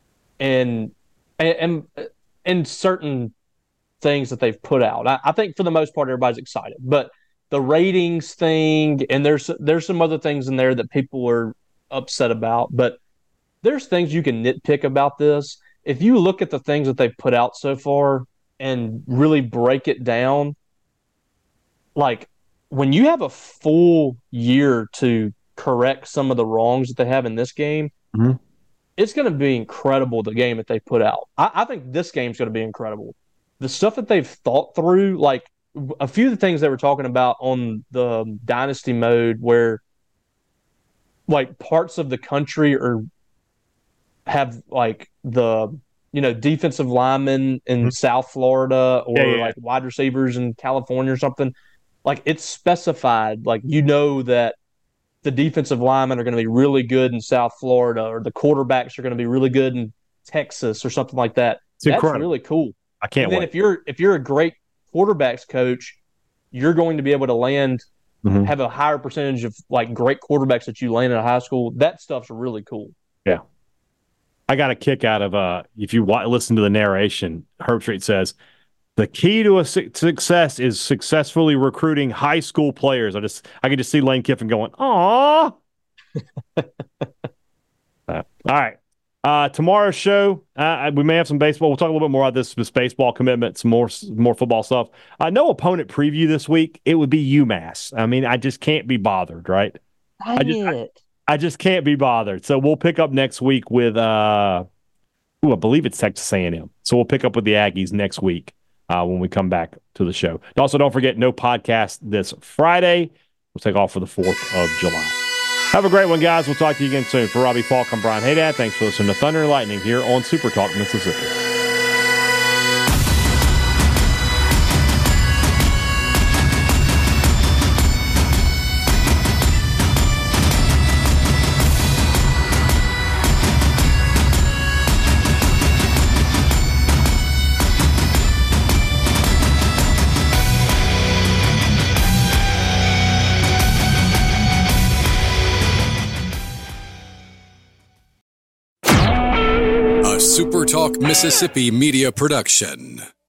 and and and certain things that they've put out. I, I think for the most part, everybody's excited. But the ratings thing, and there's there's some other things in there that people are upset about. But there's things you can nitpick about this. If you look at the things that they've put out so far and really break it down, like when you have a full year to correct some of the wrongs that they have in this game, mm-hmm. it's going to be incredible, the game that they put out. I, I think this game's going to be incredible. The stuff that they've thought through, like a few of the things they were talking about on the Dynasty mode where like parts of the country are have like the you know, defensive linemen in Mm-hmm. South Florida or Yeah, yeah. like wide receivers in California or something, like it's specified, like, you know, that the defensive linemen are going to be really good in South Florida, or the quarterbacks are going to be really good in Texas or something like that. It's That's incredible. really cool. I can't and then wait. if you're if you're a great quarterbacks coach, you're going to be able to land Mhm. have a higher percentage of like great quarterbacks that you land in high school. That stuff's really cool. Yeah. I got a kick out of uh if you wa- listen to the narration. Herb Street says the key to a su- success is successfully recruiting high school players. I just I can just see Lane Kiffin going, "Aw." uh, all right. Uh, tomorrow's show, uh, we may have some baseball. We'll talk a little bit more about this, this baseball commitment, some more more football stuff. Uh, no opponent preview this week. It would be UMass. I mean, I just can't be bothered, right? Dang I just, it. I, I just can't be bothered. So we'll pick up next week with, uh, ooh, I believe it's Texas A and M. So we'll pick up with the Aggies next week uh, when we come back to the show. Also, don't forget, no podcast this Friday. We'll take off for the fourth of July. Have a great one, guys. We'll talk to you again soon. For Robbie Falk, I'm Brian Haydad. Thanks for listening to Thunder and Lightning here on Super Talk Mississippi. Super Talk Mississippi Media Production.